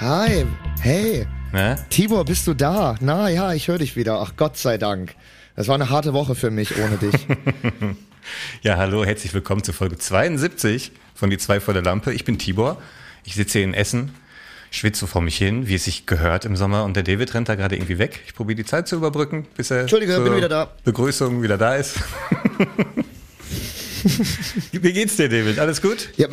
Hi, hey. Na? Tibor, bist du da? Na ja, ich höre dich wieder. Ach Gott sei Dank. Das war eine harte Woche für mich ohne dich. Ja, hallo, herzlich willkommen zu Folge 72 von Die 2 vor der Lampe. Ich bin Tibor, ich sitze hier in Essen, schwitze so vor mich hin, wie es sich gehört im Sommer, und der David rennt da gerade irgendwie weg. Ich probiere die Zeit zu überbrücken, bis er Entschuldige, zur bin wieder da. Begrüßung wieder da ist. Wie geht's dir, David? Alles gut? Ja,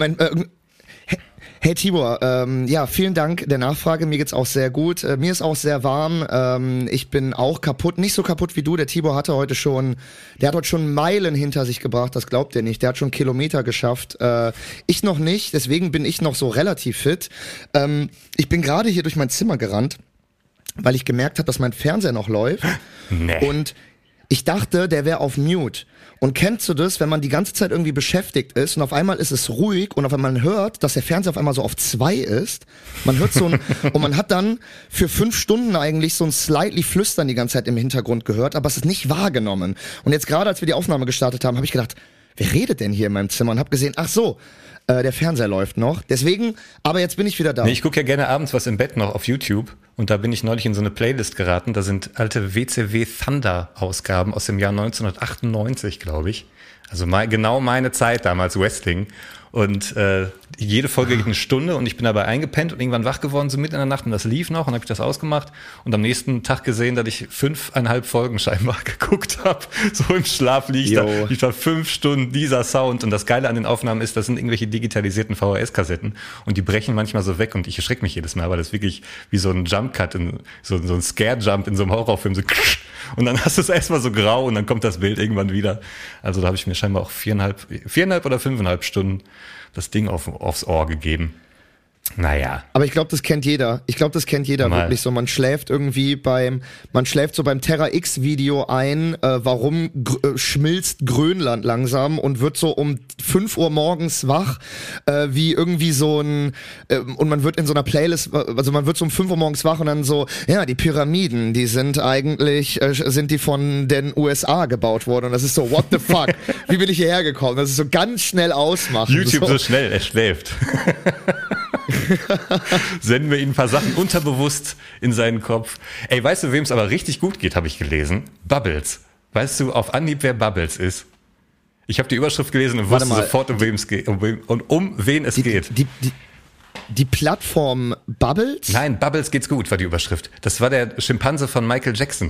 Hey Tibor, ja, vielen Dank der Nachfrage. Mir geht's auch sehr gut. Mir ist auch sehr warm. Ich bin auch kaputt, nicht so kaputt wie du. Der Tibor der hat heute schon Meilen hinter sich gebracht. Das glaubt ihr nicht. Der hat schon Kilometer geschafft. Ich noch nicht. Deswegen bin ich noch so relativ fit. Ich bin gerade hier durch mein Zimmer gerannt, weil ich gemerkt habe, dass mein Fernseher noch läuft. Nee. Und ich dachte, der wäre auf Mute. Und kennst du das, wenn man die ganze Zeit irgendwie beschäftigt ist und auf einmal ist es ruhig und auf einmal man hört, dass der Fernseher auf einmal so auf 2 ist? Man hört so ein, und man hat dann für 5 Stunden eigentlich so ein slightly Flüstern die ganze Zeit im Hintergrund gehört, aber es ist nicht wahrgenommen. Und jetzt gerade, als wir die Aufnahme gestartet haben, habe ich gedacht, wer redet denn hier in meinem Zimmer? Und habe gesehen, ach so, der Fernseher läuft noch. Deswegen, aber jetzt bin ich wieder da. Nee, ich gucke ja gerne abends was im Bett noch auf YouTube, und da bin ich neulich in so eine Playlist geraten. Da sind alte WCW Thunder Ausgaben aus dem Jahr 1998, glaube ich. Also genau meine Zeit damals, Wrestling. Und jede Folge geht eine Stunde und ich bin dabei eingepennt und irgendwann wach geworden, so mitten in der Nacht, und das lief noch, und habe ich das ausgemacht und am nächsten Tag gesehen, dass ich 5,5 Folgen scheinbar geguckt habe. So im Schlaf liegt da 5 Stunden dieser Sound, und das Geile an den Aufnahmen ist, das sind irgendwelche digitalisierten VHS-Kassetten und die brechen manchmal so weg und ich erschrecke mich jedes Mal, weil das wirklich wie so ein Jump-Cut, so ein Scare-Jump in so einem Horrorfilm, so und dann hast du es erstmal so grau und dann kommt das Bild irgendwann wieder. Also da habe ich mir scheinbar auch 4,5 oder 5,5 Stunden das Ding aufs Ohr gegeben. Naja. Aber ich glaube, das kennt jeder. Wirklich so. Man schläft so beim Terra X Video ein, warum schmilzt Grönland langsam, und wird so um 5 Uhr morgens wach, wie irgendwie so ein, und man wird in so einer Playlist, also man wird so um 5 Uhr morgens wach und dann so, ja, die Pyramiden, die sind eigentlich, sind die von den USA gebaut worden, und das ist so, what the fuck? Wie bin ich hierher gekommen? Das ist so ganz schnell ausmachen. YouTube so schnell, er schläft. Senden wir ihm ein paar Sachen unterbewusst in seinen Kopf. Ey, weißt du, wem es aber richtig gut geht, habe ich gelesen? Bubbles. Weißt du auf Anhieb, wer Bubbles ist? Ich habe die Überschrift gelesen und wusste sofort, um wen es geht. Die Plattform Bubbles? Nein, Bubbles geht's gut, war die Überschrift. Das war der Schimpanse von Michael Jackson.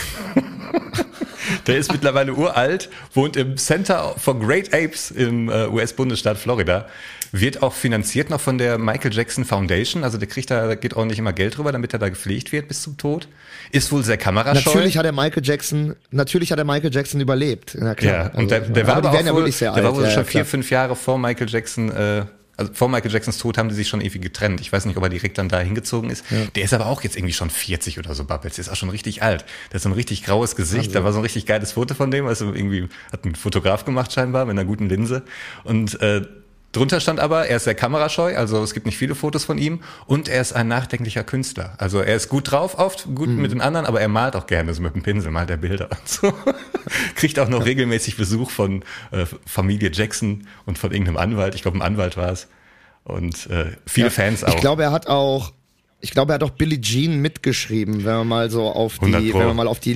Der ist mittlerweile uralt, wohnt im Center for Great Apes im US-Bundesstaat Florida. Wird auch finanziert noch von der Michael Jackson Foundation. Also da geht ordentlich immer Geld drüber, damit er da gepflegt wird bis zum Tod. Ist wohl sehr kamerascheu. Natürlich hat der Michael Jackson überlebt. Na klar. Ja, und der war aber auch wohl, sehr der war alt. wohl schon 4-5 Jahre vor Michael Jackson, also vor Michael Jacksons Tod haben die sich schon irgendwie getrennt. Ich weiß nicht, ob er direkt dann da hingezogen ist. Ja. Der ist aber auch jetzt irgendwie schon 40 oder so, Bubbles. Der ist auch schon richtig alt. Der hat so ein richtig graues Gesicht. Also. Da war so ein richtig geiles Foto von dem. Also irgendwie hat ein Fotograf gemacht scheinbar mit einer guten Linse. Und drunter stand aber, er ist sehr kamerascheu, also es gibt nicht viele Fotos von ihm, und er ist ein nachdenklicher Künstler. Also er ist gut drauf, gut mit den anderen, aber er malt auch gerne, so mit dem Pinsel, malt er Bilder und so. Kriegt auch noch regelmäßig Besuch von Familie Jackson und von irgendeinem Anwalt. Ich glaube, ein Anwalt war es. Und viele Fans auch. Ich glaube, er hat auch Billie Jean mitgeschrieben, wenn man mal so auf die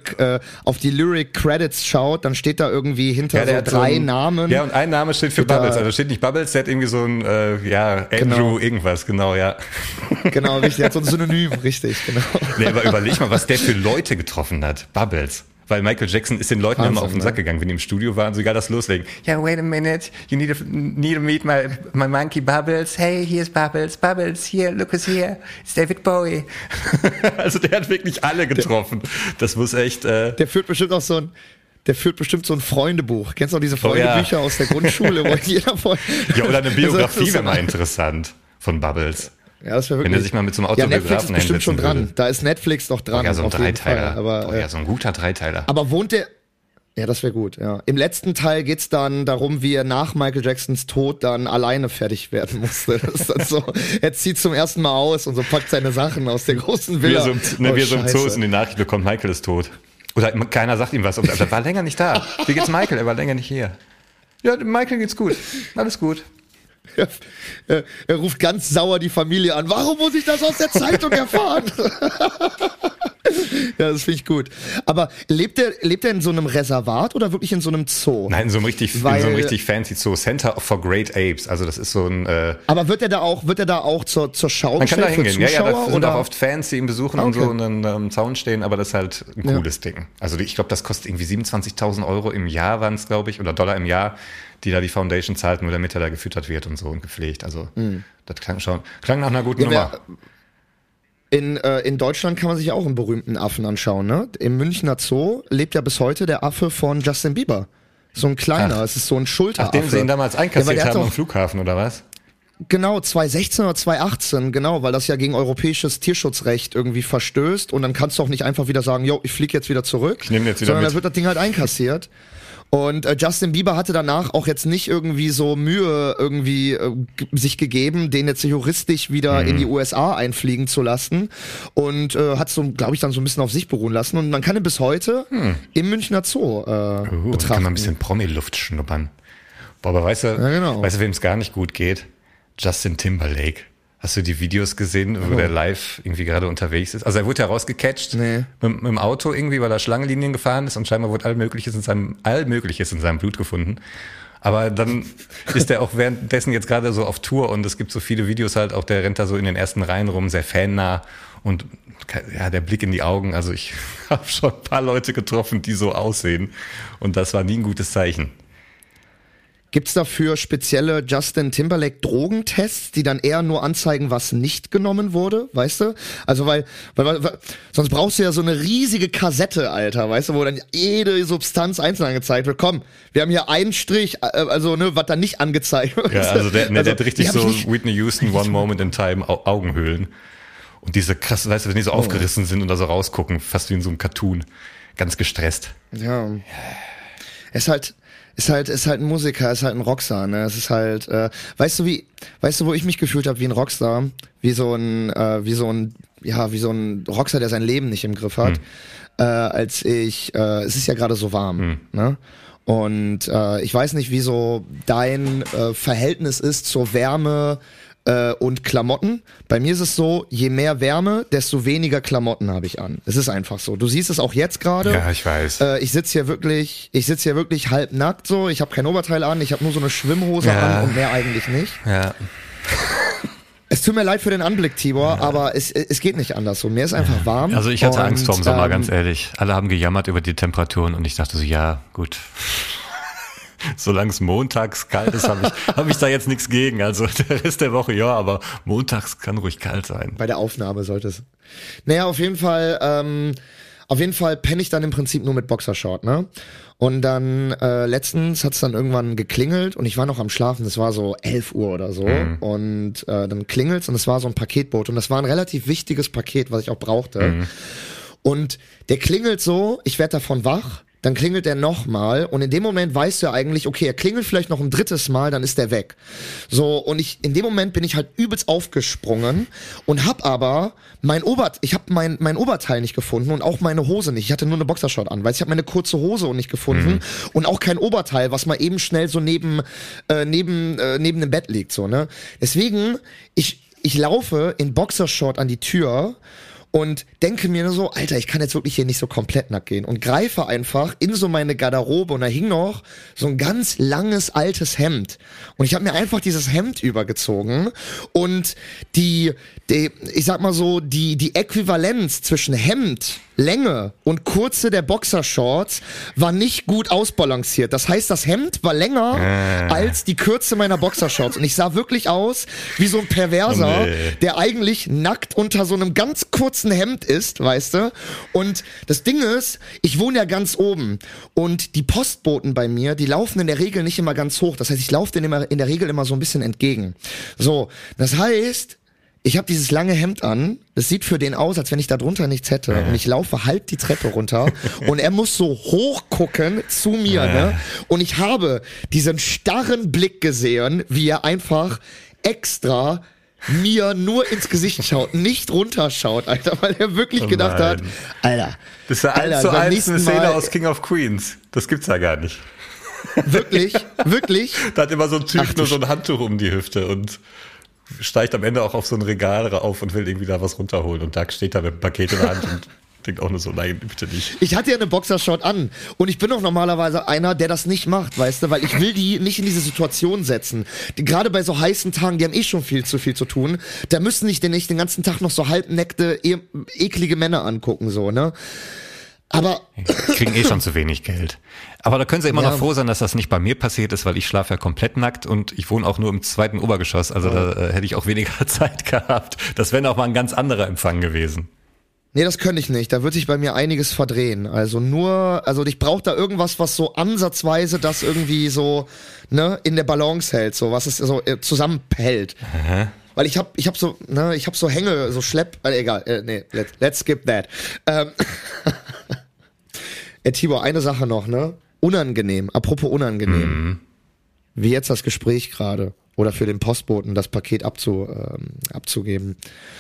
Lyric Credits schaut, dann steht da irgendwie hinter so 3 Namen. Ja, und ein Name steht für Bubbles, also steht nicht Bubbles, der hat irgendwie so ein, Andrew irgendwas, genau, ja. Genau, richtig, der hat so ein Synonym, richtig, genau. Nee, aber überleg mal, was der für Leute getroffen hat, Bubbles. Weil Michael Jackson ist den Leuten immer auf den Sack gegangen, wenn die im Studio waren, sogar das loslegen. Yeah, wait a minute, you need to meet my monkey Bubbles. Hey, here's Bubbles, here, look who's here. It's David Bowie. Also der hat wirklich alle getroffen. Das muss echt... Der führt bestimmt so ein Freundebuch. Kennst du auch diese Freundebücher aus der Grundschule, wo jeder Ja, oder eine Biografie wäre mal interessant von Bubbles. Ja, das wäre wirklich. Wenn er sich mal mit so einem Autobiografen Netflix ist bestimmt schon dran. Würde. Da ist Netflix noch dran. Ja, so ein Dreiteiler. Aber, so ein guter Dreiteiler. Aber wohnt der... Ja, das wäre gut, ja. Im letzten Teil geht's dann darum, wie er nach Michael Jacksons Tod dann alleine fertig werden musste. Das ist dann so, er zieht zum ersten Mal aus und so packt seine Sachen aus der großen Villa. Wie er so im Zoo ist und die Nachricht bekommt, Michael ist tot. Oder keiner sagt ihm was. Und er war länger nicht da. Wie geht's Michael? Er war länger nicht hier. Ja, Michael geht's gut. Alles gut. Er ruft ganz sauer die Familie an. Warum muss ich das aus der Zeitung erfahren? Ja, das finde ich gut. Aber lebt er in so einem Reservat oder wirklich in so einem Zoo? Nein, in so einem richtig fancy Zoo. Center for Great Apes. Also das ist so ein... Aber wird er da auch zur Schau Man kann da hingehen. Ja, da sind oder? Auch oft Fans, die ihn besuchen und so und dann am Zaun stehen. Aber das ist halt ein cooles Ding. Also ich glaube, das kostet irgendwie 27.000 € im Jahr waren es, glaube ich, oder $, im Jahr, die da die Foundation zahlt, nur damit er da gefüttert wird und so und gepflegt. Also das klang nach einer guten Nummer. In Deutschland kann man sich auch einen berühmten Affen anschauen, ne? Im Münchner Zoo lebt ja bis heute der Affe von Justin Bieber. So ein kleiner, es ist so ein Schulteraffe. Nachdem sie ihn damals einkassiert haben am Flughafen, oder was? Genau, 2016 oder 2018, genau, weil das ja gegen europäisches Tierschutzrecht irgendwie verstößt und dann kannst du auch nicht einfach wieder sagen, ich fliege jetzt wieder zurück, ich nehme jetzt wieder sondern mit. dann wird das Ding halt einkassiert. Und Justin Bieber hatte danach auch jetzt nicht irgendwie so Mühe irgendwie sich gegeben, den jetzt juristisch wieder in die USA einfliegen zu lassen und hat so, glaube ich, dann so ein bisschen auf sich beruhen lassen und man kann ihn bis heute im Münchner Zoo betrachten. Kann man ein bisschen Promi-Luft schnuppern. Boah, aber weißt du, wem es gar nicht gut geht? Justin Timberlake. Hast du die Videos gesehen, wo der live irgendwie gerade unterwegs ist? Also er wurde ja rausgecatcht mit dem Auto irgendwie, weil er Schlangenlinien gefahren ist und scheinbar wurde all Mögliches in seinem Blut gefunden. Aber dann ist er auch währenddessen jetzt gerade so auf Tour und es gibt so viele Videos halt auch, der rennt da so in den ersten Reihen rum, sehr fannah und ja, der Blick in die Augen. Also ich habe schon ein paar Leute getroffen, die so aussehen und das war nie ein gutes Zeichen. Gibt's dafür spezielle Justin Timberlake Drogentests, die dann eher nur anzeigen, was nicht genommen wurde, weißt du? Also weil sonst brauchst du ja so eine riesige Kassette, Alter, weißt du, wo dann jede Substanz einzeln angezeigt wird. Komm, wir haben hier einen Strich, was da nicht angezeigt wird. Ja, also der hat richtig so Whitney Houston One Moment in Time Augenhöhlen. Und diese krass, weißt du, wenn die so aufgerissen sind und da so rausgucken, fast wie in so einem Cartoon. Ganz gestresst. Ja. Ist halt ein Musiker, ist halt ein Rockstar, ne? Es ist halt, weißt du, wo ich mich gefühlt habe wie ein Rockstar, wie so ein Rockstar, der sein Leben nicht im Griff hat, es ist ja gerade so warm, ne? Und ich weiß nicht, wie so dein Verhältnis ist zur Wärme und Klamotten. Bei mir ist es so, je mehr Wärme, desto weniger Klamotten habe ich an. Es ist einfach so. Du siehst es auch jetzt gerade. Ja, ich weiß. Ich sitze hier wirklich halbnackt so. Ich habe kein Oberteil an, ich habe nur so eine Schwimmhose an und mehr eigentlich nicht. Ja. Es tut mir leid für den Anblick, Tibor, aber es geht nicht anders so. Mir ist einfach warm. Also ich hatte Angst vor dem Sommer, ganz ehrlich. Alle haben gejammert über die Temperaturen und ich dachte so, ja, gut. Solange es montags kalt ist, hab ich da jetzt nichts gegen. Also der Rest der Woche, ja, aber montags kann ruhig kalt sein. Bei der Aufnahme sollte es. Naja, auf jeden Fall penne ich dann im Prinzip nur mit Boxershort, ne? Und dann letztens hat's dann irgendwann geklingelt und ich war noch am Schlafen, das war so 11 Uhr oder so. Und dann klingelt's und es war so ein Paketboot und das war ein relativ wichtiges Paket, was ich auch brauchte. Und der klingelt so, ich werd davon wach. Dann klingelt er nochmal und in dem Moment weißt du ja eigentlich, okay, er klingelt vielleicht noch ein drittes Mal, dann ist er weg. So, und in dem Moment bin ich halt übelst aufgesprungen und hab aber mein Oberteil nicht gefunden und auch meine Hose nicht. Ich hatte nur eine Boxershort an, weil ich habe meine kurze Hose nicht gefunden und auch kein Oberteil, was mal eben schnell so neben dem Bett liegt, so, ne? Deswegen, ich laufe in Boxershort an die Tür und denke mir nur so, Alter, ich kann jetzt wirklich hier nicht so komplett nackt gehen und greife einfach in so meine Garderobe und da hing noch so ein ganz langes altes Hemd und ich habe mir einfach dieses Hemd übergezogen und die Äquivalenz zwischen Hemd, Länge und Kurze der Boxershorts war nicht gut ausbalanciert. Das heißt, das Hemd war länger als die Kürze meiner Boxershorts und ich sah wirklich aus wie so ein Perverser, der eigentlich nackt unter so einem ganz kurzen Hemd ist, weißt du? Und das Ding ist, ich wohne ja ganz oben und die Postboten bei mir, die laufen in der Regel nicht immer ganz hoch. Das heißt, ich laufe denen in der Regel immer so ein bisschen entgegen. So, das heißt, ich habe dieses lange Hemd an, es sieht für den aus, als wenn ich da drunter nichts hätte und ich laufe halb die Treppe runter und er muss so hoch gucken zu mir, ne? Und ich habe diesen starren Blick gesehen, wie er einfach extra mir nur ins Gesicht schaut, nicht runterschaut, Alter, weil er wirklich gedacht hat, Alter. Das ist ja 1:1 eine Szene aus King of Queens. Das gibt's ja gar nicht. Wirklich? Da hat immer so ein Typ nur so ein Handtuch um die Hüfte und steigt am Ende auch auf so ein Regal auf und will irgendwie da was runterholen. Und da steht da mit einem Paket in der Hand und denkt auch nur so, nein, bitte nicht. Ich hatte ja eine Boxershort an und ich bin auch normalerweise einer, der das nicht macht, weißt du, weil ich will die nicht in diese Situation setzen. Gerade bei so heißen Tagen, die haben schon viel zu tun, da müssen nicht den ganzen Tag noch so halbnackte, eklige Männer angucken, so, ne? Aber kriegen schon zu wenig Geld. Aber da können Sie immer noch froh sein, dass das nicht bei mir passiert ist, weil ich schlafe ja komplett nackt und ich wohne auch nur im 2. Obergeschoss, also da hätte ich auch weniger Zeit gehabt. Das wäre auch mal ein ganz anderer Empfang gewesen. Nee, das könnte ich nicht. Da wird sich bei mir einiges verdrehen. Also ich brauche da irgendwas, was so ansatzweise das irgendwie so, ne, in der Balance hält, so, was es so zusammenhält. Aha. Weil ich hab so Hänge, so egal, let's skip that. Tibor, eine Sache noch, ne? Unangenehm, apropos unangenehm. Wie jetzt das Gespräch gerade. Oder für den Postboten das Paket abzugeben.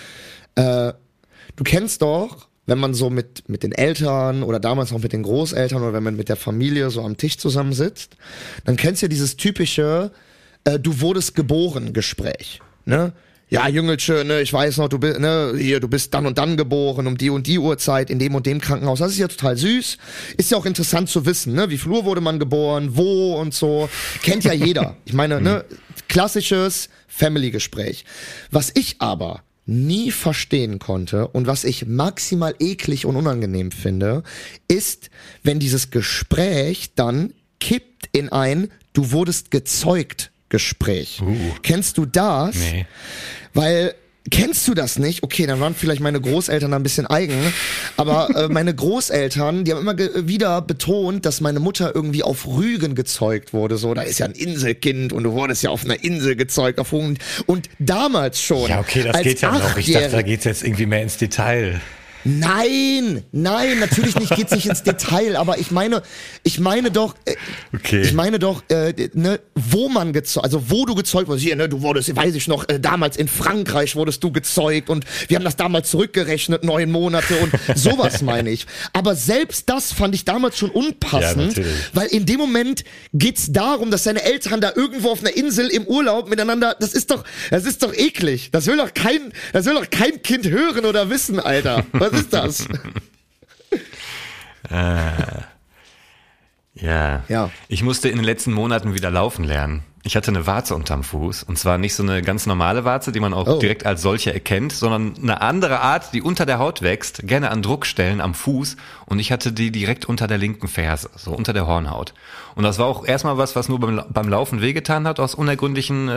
Du kennst doch, wenn man so mit den Eltern oder damals noch mit den Großeltern oder wenn man mit der Familie so am Tisch zusammensitzt, dann kennst du ja dieses typische du wurdest geboren Gespräch, ne? Ja, Jüngelche, ne, ich weiß noch, du bist dann und dann geboren, um die und die Uhrzeit, in dem und dem Krankenhaus. Das ist ja total süß. Ist ja auch interessant zu wissen, ne, wie viel Uhr wurde man geboren, wo und so. Kennt ja jeder. Ich meine, ne, klassisches Family-Gespräch. Was ich aber nie verstehen konnte und was ich maximal eklig und unangenehm finde, ist, wenn dieses Gespräch dann kippt in ein, du wurdest gezeugt Gespräch. Kennst du das? Nee. Weil, kennst du das nicht? Okay, dann waren vielleicht meine Großeltern da ein bisschen eigen, aber meine Großeltern, die haben immer wieder betont, dass meine Mutter irgendwie auf Rügen gezeugt wurde, so, da ist ja ein Inselkind und du wurdest ja auf einer Insel gezeugt, und doch schon. Ja, okay, das geht ja noch. Ich dachte, da geht's jetzt irgendwie mehr ins Detail. Nein, natürlich nicht, geht's nicht ins Detail, aber ich meine doch, ne, wo man gezeugt, also wo du gezeugt wurdest, hier, ne, du wurdest, weiß ich noch, damals in Frankreich wurdest du gezeugt und wir haben das damals zurückgerechnet, 9 Monate und sowas meine ich. Aber selbst das fand ich damals schon unpassend, weil in dem Moment geht's darum, dass deine Eltern da irgendwo auf einer Insel im Urlaub miteinander, das ist doch eklig. Das will doch kein Kind hören oder wissen, Alter. Was ist das? Ja. Ich musste in den letzten Monaten wieder laufen lernen. Ich hatte eine Warze unterm Fuß und zwar nicht so eine ganz normale Warze, die man auch direkt als solche erkennt, sondern eine andere Art, die unter der Haut wächst, gerne an Druckstellen am Fuß und ich hatte die direkt unter der linken Ferse, so unter der Hornhaut. Und das war auch erstmal was nur beim Laufen wehgetan hat, aus unergründlichen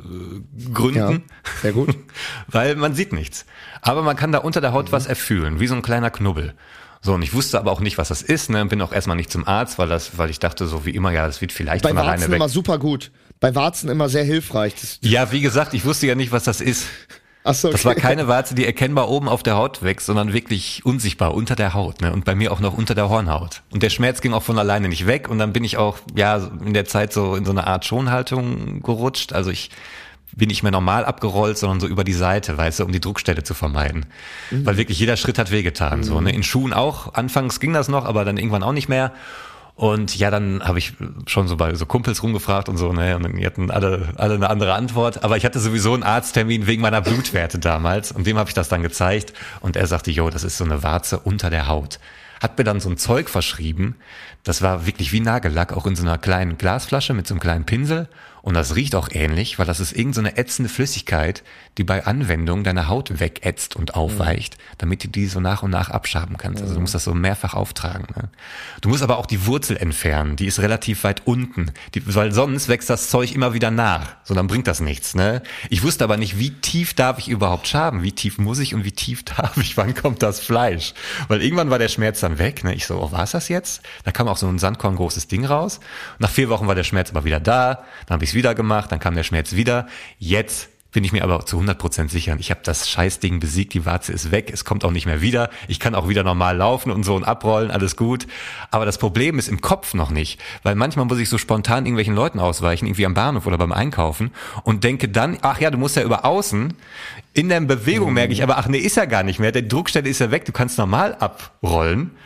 Gründen. Ja, sehr gut. Weil man sieht nichts. Aber man kann da unter der Haut was erfühlen, wie so ein kleiner Knubbel. So, und ich wusste aber auch nicht, was das ist, ne, bin auch erstmal nicht zum Arzt, weil ich dachte, so wie immer, ja, das wird vielleicht von alleine weg. Bei Warzen immer super gut. Bei Warzen immer sehr hilfreich. Ja, wie gesagt, ich wusste ja nicht, was das ist. Ach so, okay. Das war keine Warze, die erkennbar oben auf der Haut wächst, sondern wirklich unsichtbar unter der Haut, ne, und bei mir auch noch unter der Hornhaut. Und der Schmerz ging auch von alleine nicht weg und dann bin ich auch, ja, in der Zeit so in so eine Art Schonhaltung gerutscht, also ich bin nicht mehr normal abgerollt, sondern so über die Seite, weißt du, um die Druckstelle zu vermeiden. Weil wirklich jeder Schritt hat wehgetan, so, ne, in Schuhen auch. Anfangs ging das noch, aber dann irgendwann auch nicht mehr. Und ja, dann habe ich schon so bei so Kumpels rumgefragt und so, ne, und die hatten alle eine andere Antwort. Aber ich hatte sowieso einen Arzttermin wegen meiner Blutwerte damals und dem habe ich das dann gezeigt und er sagte, jo, das ist so eine Warze unter der Haut. Hat mir dann so ein Zeug verschrieben, das war wirklich wie Nagellack, auch in so einer kleinen Glasflasche mit so einem kleinen Pinsel. Und das riecht auch ähnlich, weil das ist irgend so eine ätzende Flüssigkeit, die bei Anwendung deine Haut wegätzt und aufweicht, damit du die so nach und nach abschaben kannst. Also du musst das so mehrfach auftragen. Ne? Du musst aber auch die Wurzel entfernen, die ist relativ weit unten, weil sonst wächst das Zeug immer wieder nach. So, dann bringt das nichts. Ne? Ich wusste aber nicht, wie tief darf ich überhaupt schaben, wie tief muss ich und wie tief darf ich, wann kommt das Fleisch? Weil irgendwann war der Schmerz dann weg. Ne? Ich so, oh, war es das jetzt? Da kam auch so ein sandkorngroßes Ding raus. Nach 4 Wochen war der Schmerz aber wieder da, dann habe ich es wieder gemacht, dann kam der Schmerz wieder. Jetzt bin ich mir aber zu 100% sicher. Ich habe das Scheißding besiegt, die Warze ist weg, es kommt auch nicht mehr wieder. Ich kann auch wieder normal laufen und so und abrollen, alles gut. Aber das Problem ist im Kopf noch nicht, weil manchmal muss ich so spontan irgendwelchen Leuten ausweichen, irgendwie am Bahnhof oder beim Einkaufen und denke dann, ach ja, du musst ja über außen. In der Bewegung merke ich aber, ach nee, ist ja gar nicht mehr. Der Druckstelle ist ja weg, du kannst normal abrollen.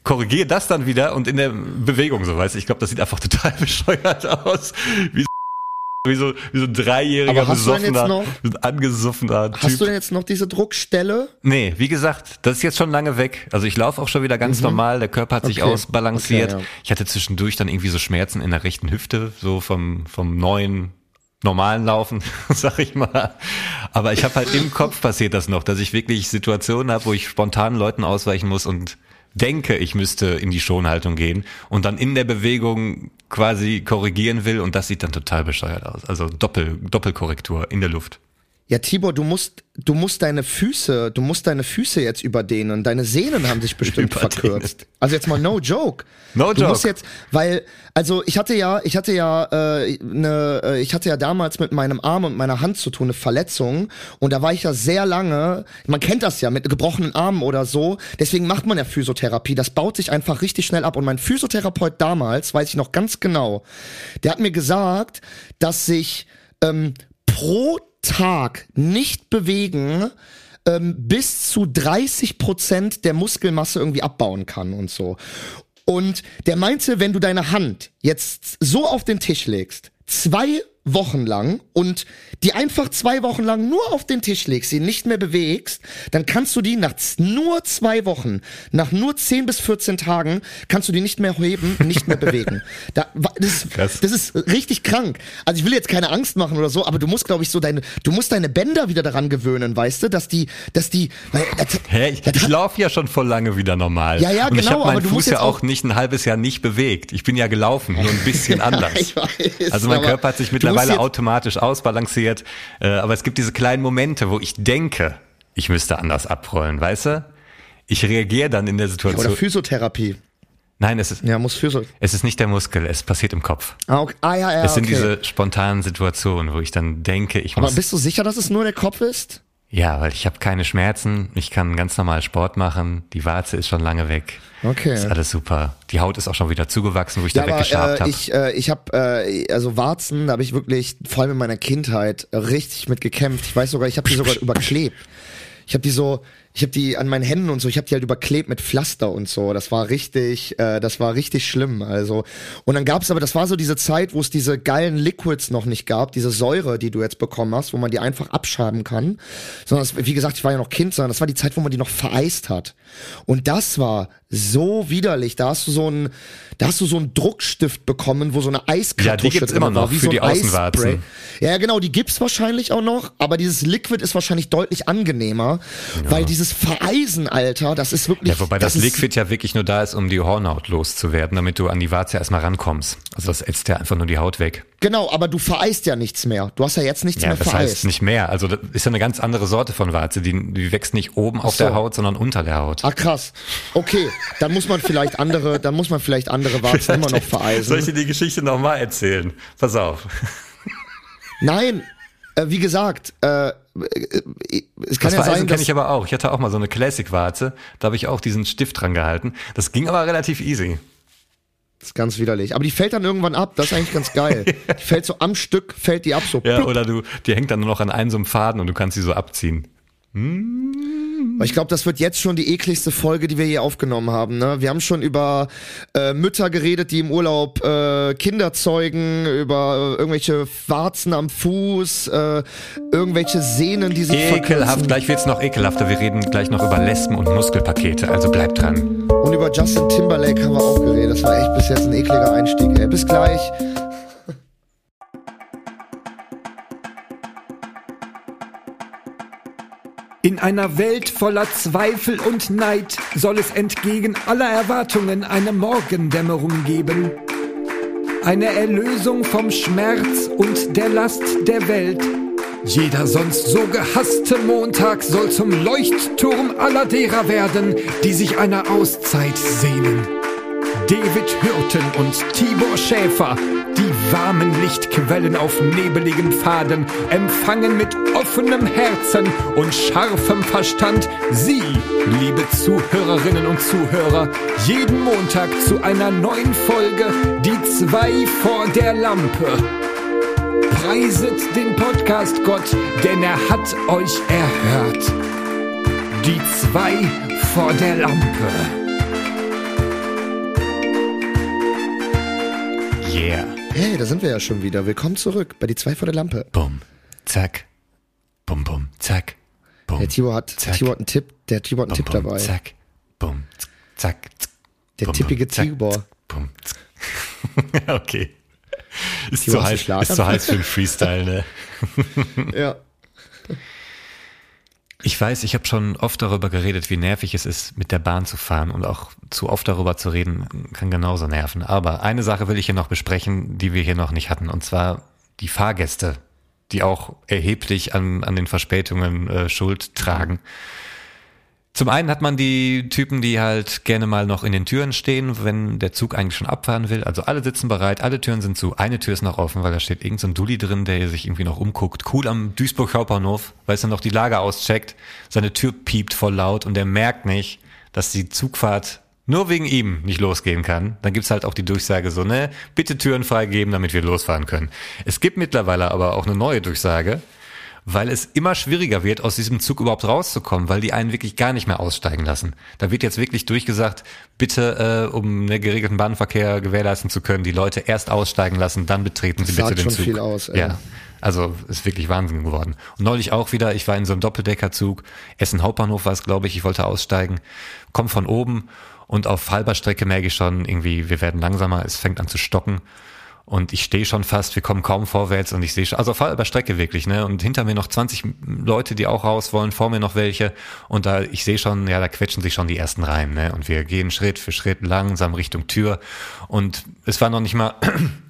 korrigiere das dann wieder und in der Bewegung so, weißt du, ich glaube, das sieht einfach total bescheuert aus, wie so ein dreijähriger besoffener, angesoffener Typ. Hast du denn jetzt noch diese Druckstelle? Nee, wie gesagt, das ist jetzt schon lange weg. Also ich laufe auch schon wieder ganz normal, der Körper hat sich ausbalanciert. Okay, ja. Ich hatte zwischendurch dann irgendwie so Schmerzen in der rechten Hüfte, so vom neuen normalen Laufen, sag ich mal. Aber ich habe halt im Kopf passiert das noch, dass ich wirklich Situationen habe, wo ich spontan Leuten ausweichen muss und denke, ich müsste in die Schonhaltung gehen und dann in der Bewegung quasi korrigieren will und das sieht dann total bescheuert aus. Also Doppelkorrektur in der Luft. Ja, Tibor, du musst deine Füße jetzt überdehnen. Deine Sehnen haben sich bestimmt verkürzt. Also jetzt mal no joke. No joke. Du musst jetzt, weil, also ich hatte ja damals mit meinem Arm und meiner Hand zu tun, eine Verletzung. Und da war ich ja sehr lange, man kennt das ja, mit gebrochenen Armen oder so. Deswegen macht man ja Physiotherapie. Das baut sich einfach richtig schnell ab. Und mein Physiotherapeut damals, weiß ich noch ganz genau, der hat mir gesagt, dass sich pro Tag nicht bewegen bis zu 30% der Muskelmasse irgendwie abbauen kann und so. Und der meinte, wenn du deine Hand jetzt so auf den Tisch legst, 2 Wochen lang und die einfach 2 Wochen lang nur auf den Tisch legst, sie nicht mehr bewegst, dann kannst du die nach nur 2 Wochen, nach nur 10 bis 14 Tagen, kannst du die nicht mehr heben, nicht mehr bewegen. Das ist richtig krank. Also ich will jetzt keine Angst machen oder so, aber du musst, glaube ich, du musst deine Bänder wieder daran gewöhnen, weißt du, dass die, ich laufe ja schon voll lange wieder normal. Ja, und genau, ich habe meinen aber Fuß ja auch nicht ein halbes Jahr nicht bewegt. Ich bin ja gelaufen, nur ein bisschen anders. Ich weiß, also mein Körper hat sich mittlerweile automatisch ausbalanciert, aber es gibt diese kleinen Momente, wo ich denke, ich müsste anders abrollen, weißt du? Ich reagiere dann in der Situation. Oder Physiotherapie. Nein, es ist nicht der Muskel, es passiert im Kopf. Okay. Ja, es sind diese spontanen Situationen, wo ich dann denke, Aber bist du sicher, dass es nur der Kopf ist? Ja, weil ich habe keine Schmerzen, ich kann ganz normal Sport machen, die Warze ist schon lange weg. Okay. Ist alles super. Die Haut ist auch schon wieder zugewachsen, wo ich da weggeschabt habe. Ich habe also Warzen, da habe ich wirklich vor allem in meiner Kindheit richtig mit gekämpft. Ich weiß sogar, ich habe die sogar überklebt. Ich habe die an meinen Händen und so, ich habe die halt überklebt mit Pflaster und so. Das war richtig schlimm. Also und dann gab's aber, das war so diese Zeit, wo es diese geilen Liquids noch nicht gab, diese Säure, die du jetzt bekommen hast, wo man die einfach abschaben kann. Sondern wie gesagt, ich war ja noch Kind, sondern das war die Zeit, wo man die noch vereist hat. Und das war so widerlich. Da hast du so einen Druckstift bekommen, wo so eine Eiskartusche ja, die gibt's immer noch für so die Außenwarzen. Ja, genau, die gibt's wahrscheinlich auch noch, aber dieses Liquid ist wahrscheinlich deutlich angenehmer, weil dieses Vereisen, Alter, das ist wirklich... Ja, wobei das Liquid ja wirklich nur da ist, um die Hornhaut loszuwerden, damit du an die Warze erstmal rankommst. Also das ätzt ja einfach nur die Haut weg. Genau, aber du vereist ja nichts mehr. Du hast ja jetzt nichts mehr vereist. Ja, das heißt nicht mehr. Also das ist ja eine ganz andere Sorte von Warze. Die wächst nicht oben auf der Haut, sondern unter der Haut. Ah, krass. Okay, dann muss man vielleicht andere Warzen immer noch vereisen. Soll ich dir die Geschichte nochmal erzählen? Pass auf. Nein, wie gesagt, es kann ja sein, kenne ich aber auch. Ich hatte auch mal so eine Classic-Warze. Da habe ich auch diesen Stift dran gehalten. Das ging aber relativ easy. Das ist ganz widerlich. Aber die fällt dann irgendwann ab. Das ist eigentlich ganz geil. Die fällt so am Stück, fällt die ab so. Ja, oder die hängt dann nur noch an einem so einem Faden und du kannst sie so abziehen. Ich glaube, das wird jetzt schon die ekligste Folge, die wir hier aufgenommen haben. Ne? Wir haben schon über Mütter geredet, die im Urlaub Kinder zeugen, über irgendwelche Warzen am Fuß, irgendwelche Sehnen, die sich ekelhaft. Gleich wird's noch ekelhafter. Wir reden gleich noch über Lesben und Muskelpakete. Also bleibt dran. Und über Justin Timberlake haben wir auch geredet. Das war echt bis jetzt ein ekliger Einstieg. Ey. Bis gleich. In einer Welt voller Zweifel und Neid soll es entgegen aller Erwartungen eine Morgendämmerung geben. Eine Erlösung vom Schmerz und der Last der Welt. Jeder sonst so gehasste Montag soll zum Leuchtturm aller derer werden, die sich einer Auszeit sehnen. David Hürten und Tibor Schäfer, die warmen Lichtquellen auf nebeligen Pfaden, empfangen mit offenem Herzen und scharfem Verstand Sie, liebe Zuhörerinnen und Zuhörer, jeden Montag zu einer neuen Folge Die 2 vor der Lampe. Preiset den Podcast Gott, denn er hat euch erhört. Die 2 vor der Lampe. Yeah. Hey, da sind wir ja schon wieder. Willkommen zurück bei die 2 vor der Lampe. Bum, zack, bum, bum, zack, bum. Der Tibor hat einen Tipp dabei. Zack, bum, zack, der tippige Tibor. Bum, okay. Ist zu heiß für einen Freestyle, ne? Ja. Ich weiß, ich habe schon oft darüber geredet, wie nervig es ist, mit der Bahn zu fahren, und auch zu oft darüber zu reden, kann genauso nerven. Aber eine Sache will ich hier noch besprechen, die wir hier noch nicht hatten, und zwar die Fahrgäste, die auch erheblich an den Verspätungen Schuld tragen. Zum einen hat man die Typen, die halt gerne mal noch in den Türen stehen, wenn der Zug eigentlich schon abfahren will. Also alle sitzen bereit, alle Türen sind zu, eine Tür ist noch offen, weil da steht irgend so ein Dulli drin, der sich irgendwie noch umguckt. Cool am Duisburg Hauptbahnhof, weil er noch die Lager auscheckt, seine Tür piept voll laut und der merkt nicht, dass die Zugfahrt nur wegen ihm nicht losgehen kann. Dann gibt's halt auch die Durchsage so, ne, bitte Türen freigeben, damit wir losfahren können. Es gibt mittlerweile aber auch eine neue Durchsage, weil es immer schwieriger wird, aus diesem Zug überhaupt rauszukommen, weil die einen wirklich gar nicht mehr aussteigen lassen. Da wird jetzt wirklich durchgesagt, bitte, um einen geregelten Bahnverkehr gewährleisten zu können, die Leute erst aussteigen lassen, dann betreten sie bitte den Zug. Das sagt schon viel aus, ey. Ja, also ist wirklich Wahnsinn geworden. Und neulich auch wieder, ich war in so einem Doppeldeckerzug, Essen Hauptbahnhof war es, glaube ich wollte aussteigen, komm von oben und auf halber Strecke merke ich schon irgendwie, wir werden langsamer, es fängt an zu stocken. Und ich stehe schon fast, wir kommen kaum vorwärts und ich sehe schon, also auf halber Strecke wirklich, ne? Und hinter mir noch 20 Leute, die auch raus wollen, vor mir noch welche. Und da, ich sehe schon, ja, da quetschen sich schon die ersten rein, ne? Und wir gehen Schritt für Schritt langsam Richtung Tür. Und es war noch nicht mal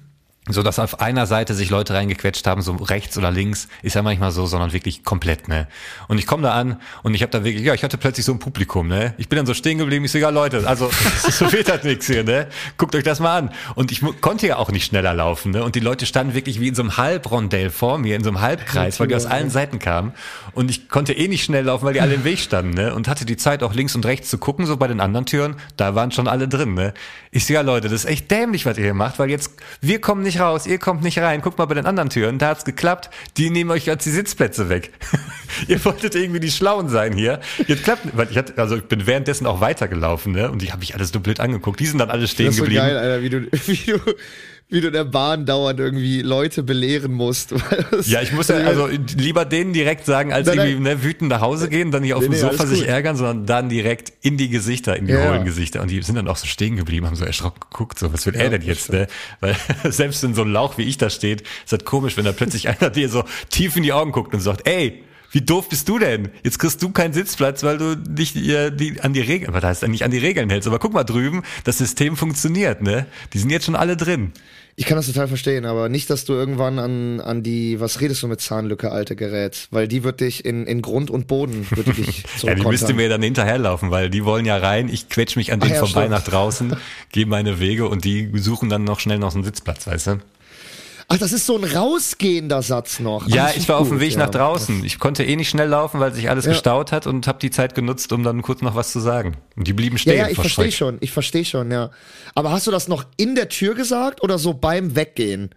so, dass auf einer Seite sich Leute reingequetscht haben, so rechts oder links, ist ja manchmal so, sondern wirklich komplett, ne? Und ich komme da an und ich habe da wirklich, ja, ich hatte plötzlich so ein Publikum, ne? Ich bin dann so stehen geblieben, ich so, ja Leute, also so wird das nichts hier, ne? Guckt euch das mal an. Und ich konnte ja auch nicht schneller laufen, ne? Und die Leute standen wirklich wie in so einem Halbrondell vor mir, in so einem Halbkreis, weil die aus allen Seiten kamen. Und ich konnte nicht schnell laufen, weil die alle im Weg standen, ne? Und hatte die Zeit auch links und rechts zu gucken, so bei den anderen Türen, da waren schon alle drin, ne? Ich so, ja Leute, das ist echt dämlich, was ihr hier macht, weil jetzt, wir kommen nicht raus, ihr kommt nicht rein, guckt mal bei den anderen Türen, da hat's geklappt, die nehmen euch jetzt die Sitzplätze weg. Ihr wolltet irgendwie die Schlauen sein hier. Jetzt klappt, weil ich bin währenddessen auch weitergelaufen, ne? Und die habe ich alles so blöd angeguckt. Die sind dann alle stehen geblieben. Das ist so geil, Alter, wie du in der Bahn dauernd irgendwie Leute belehren musst. Ja, ich muss ja also lieber denen direkt sagen, als irgendwie ne, wütend nach Hause gehen, dann nicht auf dem Sofa sich ärgern, sondern dann direkt in die Gesichter, in die hohlen Gesichter. Und die sind dann auch so stehen geblieben, haben so erschrocken geguckt, so was will er denn jetzt, ne? Weil selbst in so einem Lauch wie ich da steht, ist das komisch, wenn da plötzlich einer dir so tief in die Augen guckt und sagt, ey, wie doof bist du denn? Jetzt kriegst du keinen Sitzplatz, weil du nicht an die Regeln, aber da heißt nicht an die Regeln hältst. Aber guck mal drüben, das System funktioniert, ne? Die sind jetzt schon alle drin. Ich kann das total verstehen, aber nicht, dass du irgendwann an die, was redest du mit Zahnlücke, Alte, gerätst, weil die wird dich in Grund und Boden, wird dich ja, die müsste mir dann hinterherlaufen, weil die wollen ja rein, ich quetsch mich an denen vorbei nach draußen, gehe meine Wege und die suchen dann noch schnell noch einen Sitzplatz, weißt du? Ach, das ist so ein rausgehender Satz noch. Ja, ich war auf dem Weg nach draußen. Ich konnte nicht schnell laufen, weil sich alles gestaut hat und habe die Zeit genutzt, um dann kurz noch was zu sagen. Und die blieben stehen. Ja, ich verstehe schon, ja. Aber hast du das noch in der Tür gesagt oder so beim Weggehen?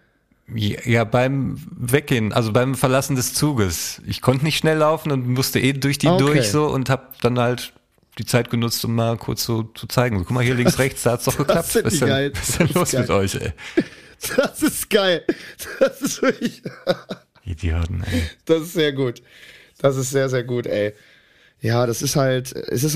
Ja, beim Weggehen, also beim Verlassen des Zuges. Ich konnte nicht schnell laufen und musste durch die durch so und habe dann halt die Zeit genutzt, um mal kurz so zu zeigen. So, guck mal hier links, rechts, da hat's doch geklappt. Was ist denn los mit euch, ey? Das ist geil. Das ist wirklich... Idioten, ey. Das ist sehr gut. Das ist sehr, sehr gut, ey. Ja, das ist halt...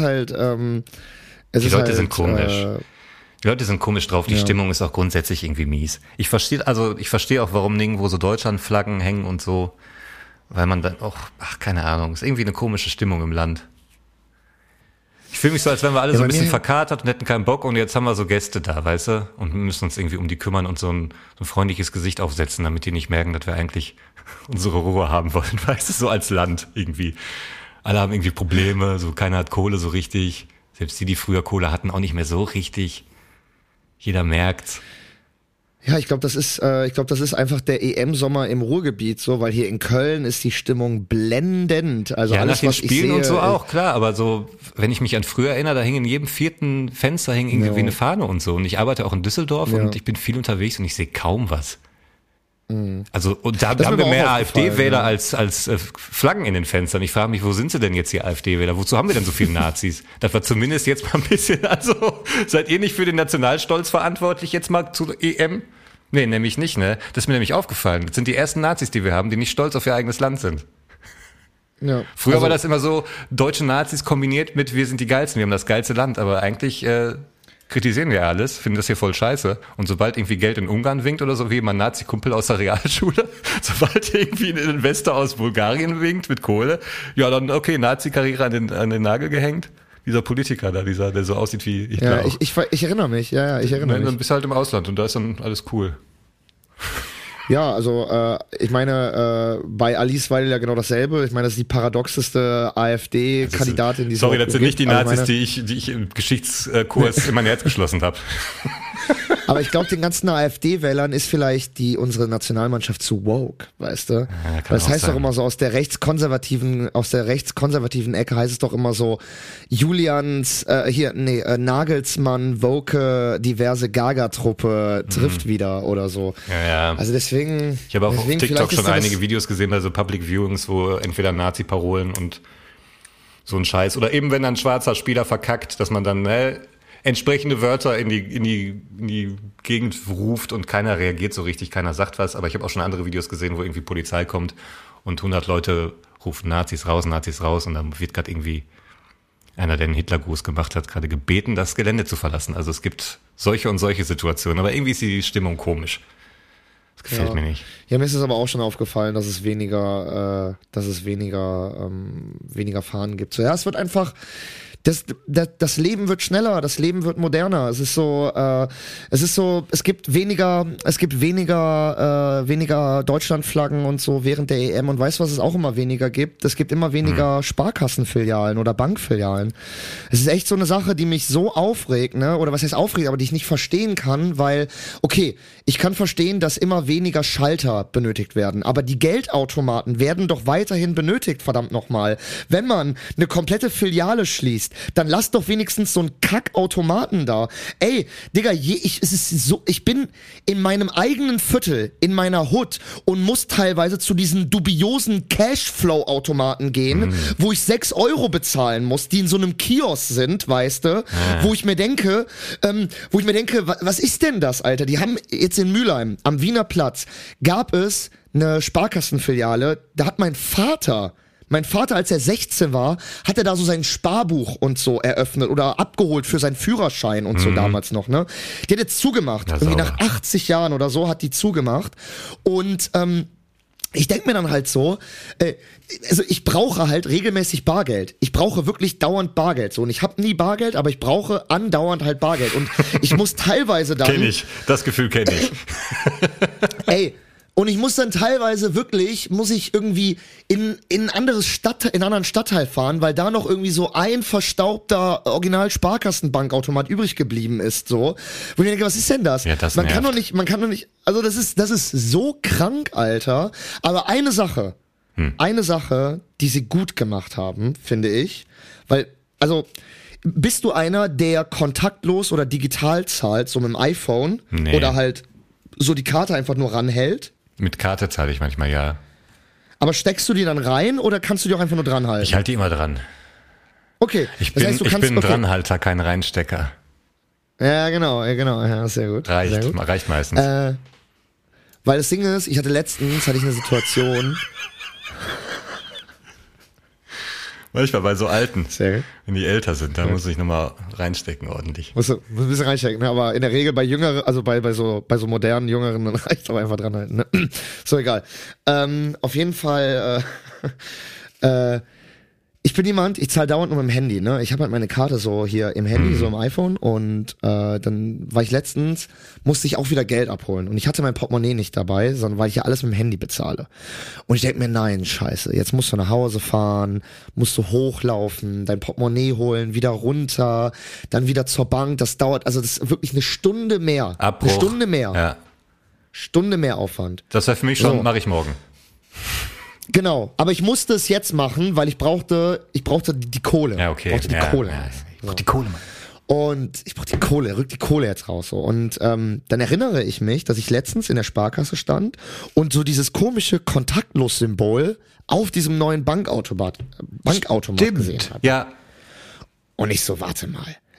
Die Leute sind komisch. Die Leute sind komisch drauf. Die Stimmung ist auch grundsätzlich irgendwie mies. Ich verstehe auch, warum nirgendwo so Deutschlandflaggen hängen und so. Weil man dann auch... keine Ahnung. Ist irgendwie eine komische Stimmung im Land. Ich fühle mich so, als wären wir alle so ein bisschen verkatert und hätten keinen Bock und jetzt haben wir so Gäste da, weißt du? Und müssen uns irgendwie um die kümmern und so ein freundliches Gesicht aufsetzen, damit die nicht merken, dass wir eigentlich unsere Ruhe haben wollen, weißt du? So als Land irgendwie. Alle haben irgendwie Probleme, so keiner hat Kohle so richtig. Selbst die früher Kohle hatten, auch nicht mehr so richtig. Jeder merkt's. Ja, ich glaube, das ist einfach der EM-Sommer im Ruhrgebiet so, weil hier in Köln ist die Stimmung blendend. Also ja, alles, nach den was Spielen ich sehe, und so auch, klar, aber so, wenn ich mich an früher erinnere, da hing in jedem 4. Fenster irgendwie eine Fahne und so. Und ich arbeite auch in Düsseldorf und ich bin viel unterwegs und ich sehe kaum was. Also, und da haben wir mehr AfD-Wähler als Flaggen in den Fenstern. Ich frage mich, wo sind sie denn jetzt, die AfD-Wähler? Wozu haben wir denn so viele Nazis? Das war zumindest jetzt mal ein bisschen, also, seid ihr nicht für den Nationalstolz verantwortlich jetzt mal zur EM? Nee, nämlich nicht, ne? Das ist mir nämlich aufgefallen. Das sind die ersten Nazis, die wir haben, die nicht stolz auf ihr eigenes Land sind. Ja. Früher war das immer so, deutsche Nazis kombiniert mit wir sind die Geilsten, wir haben das geilste Land, aber eigentlich kritisieren wir alles, finden das hier voll scheiße. Und sobald irgendwie Geld in Ungarn winkt oder so, wie mein Nazi-Kumpel aus der Realschule, sobald irgendwie ein Investor aus Bulgarien winkt mit Kohle, ja dann okay, Nazi-Karriere an den Nagel gehängt. Dieser Politiker da, der so aussieht wie Hitler. Ja, ich erinnere mich, ich erinnere mich. Dann bist du halt im Ausland und da ist dann alles cool. Ja, also ich meine, bei Alice Weidel ja genau dasselbe. Ich meine, das ist die paradoxeste AfD-Kandidatin, die es sorry, das sind nicht die Nazis, die ich im Geschichtskurs in mein Herz geschlossen habe. Aber ich glaube, den ganzen AfD-Wählern ist vielleicht unsere Nationalmannschaft zu woke, weißt du? Ja, das heißt doch immer so, aus der rechtskonservativen Ecke heißt es doch immer so, Nagelsmann, woke, diverse Gaga-Truppe trifft wieder oder so. Ja. Also deswegen. Ich habe auch auf TikTok schon einige Videos gesehen bei so Public Viewings, wo entweder Nazi-Parolen und so ein Scheiß, oder eben wenn dann ein schwarzer Spieler verkackt, dass man dann, entsprechende Wörter in die Gegend ruft und keiner reagiert so richtig, keiner sagt was. Aber ich habe auch schon andere Videos gesehen, wo irgendwie Polizei kommt und 100 Leute rufen Nazis raus und dann wird gerade irgendwie einer, der einen Hitlergruß gemacht hat, gerade gebeten, das Gelände zu verlassen. Also es gibt solche und solche Situationen, aber irgendwie ist die Stimmung komisch. Das gefällt mir nicht. Ja, mir ist es aber auch schon aufgefallen, dass es weniger Fahren gibt. So, ja, es wird einfach, das Leben wird schneller, das Leben wird moderner. Es gibt weniger Deutschlandflaggen und so während der EM, und weißt du, was es auch immer weniger gibt? Es gibt immer weniger Sparkassenfilialen oder Bankfilialen. Es ist echt so eine Sache, die mich so aufregt, ne? Oder was heißt aufregt, aber die ich nicht verstehen kann, weil, okay, ich kann verstehen, dass immer weniger Schalter benötigt werden, aber die Geldautomaten werden doch weiterhin benötigt, verdammt nochmal. Wenn man eine komplette Filiale schließt, dann lass doch wenigstens so einen Kackautomaten da. Ey, Digga, ich bin in meinem eigenen Viertel, in meiner Hood, und muss teilweise zu diesen dubiosen Cashflow-Automaten gehen, wo ich 6 € bezahlen muss, die in so einem Kiosk sind, weißt du, wo ich mir denke, was ist denn das, Alter? Die haben jetzt in Mülheim, am Wiener Platz, gab es eine Sparkassenfiliale, da hat mein Vater, als er 16 war, hat er da so sein Sparbuch und so eröffnet oder abgeholt für seinen Führerschein und so damals noch, ne? Die hat jetzt zugemacht. Irgendwie nach 80 Jahren oder so hat die zugemacht. Und ich denk mir dann halt so, also ich brauche halt regelmäßig Bargeld. Ich brauche wirklich dauernd Bargeld. So, und ich habe nie Bargeld, aber ich brauche andauernd halt Bargeld. Und ich muss teilweise dann... Kenn ich. Das Gefühl kenne ich. Ey, und ich muss dann teilweise wirklich, irgendwie in einen anderen Stadtteil fahren, weil da noch irgendwie so ein verstaubter Original-Sparkassenbankautomat übrig geblieben ist, so. Wo ich denke, was ist denn das? Ja, das man kann doch nicht, also das ist so krank, Alter. Aber eine Sache, die sie gut gemacht haben, finde ich, weil, also, bist du einer, der kontaktlos oder digital zahlt, so mit dem iPhone, oder halt so die Karte einfach nur ranhält? Mit Karte zahle ich manchmal, ja. Aber steckst du die dann rein oder kannst du die auch einfach nur dran halten? Ich halte die immer dran. Okay. Ich bin ein Dranhalter, kein Reinstecker. Ja, genau, ja, sehr gut. Reicht meistens. Weil das Ding ist, hatte eine Situation. Manchmal bei so Alten, wenn die älter sind, da muss ich nochmal reinstecken ordentlich. Muss ein bisschen reinstecken, ne? Aber in der Regel bei Jüngeren, also bei so modernen Jüngeren, dann reicht aber einfach dran halten. Ne? So, egal. Auf jeden Fall, ich bin jemand, ich zahle dauernd nur mit dem Handy, ne? Ich habe halt meine Karte so hier im Handy, so im iPhone, und dann war ich musste ich auch wieder Geld abholen, und ich hatte mein Portemonnaie nicht dabei, sondern weil ich ja alles mit dem Handy bezahle. Und ich denke mir, nein, scheiße, jetzt musst du nach Hause fahren, musst du hochlaufen, dein Portemonnaie holen, wieder runter, dann wieder zur Bank, das ist wirklich eine Stunde mehr. Abbruch. Eine Stunde mehr. Ja. Stunde mehr Aufwand. Das wäre für mich schon, mache ich morgen. Genau, aber ich musste es jetzt machen, weil ich brauchte die Kohle. Ja, okay. Ich brauchte die Kohle. Ja. Ich brauche die Kohle, Mann. Und ich brauche die Kohle, rück die Kohle jetzt raus. So. Und dann erinnere ich mich, dass ich letztens in der Sparkasse stand und so dieses komische Kontaktlos-Symbol auf diesem neuen Bankautomat gesehen habe. Ja. Und ich so, warte mal.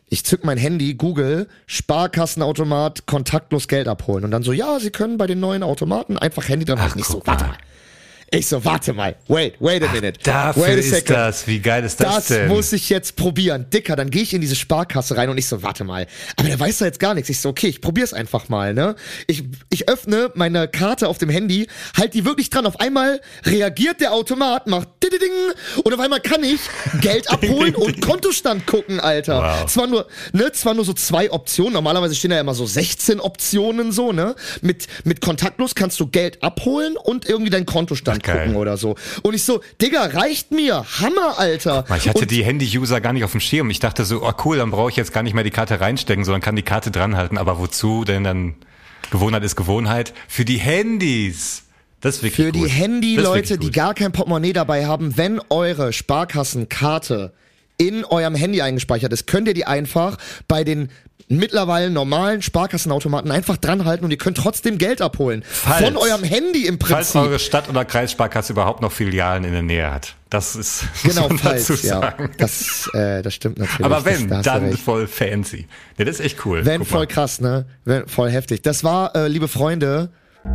Ich zück mein Handy, Google, Sparkassenautomat, kontaktlos Geld abholen. Und dann so, ja, Sie können bei den neuen Automaten einfach Handy dran halten. Ich so, warte mal. Wait a minute. Dafür ist das. Wie geil ist das denn? Das muss ich jetzt probieren. Dicker, dann gehe ich in diese Sparkasse rein und ich so, warte mal. Aber der weiß da jetzt gar nichts. Ich so, okay, ich probier's einfach mal, ne? Ich öffne meine Karte auf dem Handy, halt die wirklich dran. Auf einmal reagiert der Automat, macht ding und auf einmal kann ich Geld abholen und Kontostand gucken, Alter. Wow. Zwar nur so 2 Optionen. Normalerweise stehen da ja immer so 16 Optionen so, ne? Mit kontaktlos kannst du Geld abholen und irgendwie dein Kontostand gucken oder so. Und ich so, Digga, reicht mir. Hammer, Alter. Ich hatte die Handy-User gar nicht auf dem Schirm. Ich dachte so, oh cool, dann brauche ich jetzt gar nicht mehr die Karte reinstecken, sondern kann die Karte dranhalten. Aber wozu? Denn dann Gewohnheit ist Gewohnheit. Für die Handys. Das ist wirklich Für die Handy-Leute, die gar kein Portemonnaie dabei haben, wenn eure Sparkassenkarte in eurem Handy eingespeichert ist, könnt ihr die einfach bei den mittlerweile normalen Sparkassenautomaten einfach dranhalten und ihr könnt trotzdem Geld abholen. Von eurem Handy im Prinzip. Falls eure Stadt- oder Kreissparkasse überhaupt noch Filialen in der Nähe hat. Das ist genau, falls, ja. Das stimmt natürlich. Aber wenn, dann voll fancy. Ja, das ist echt cool. Wenn, voll krass, ne? Voll heftig. Das war, liebe Freunde,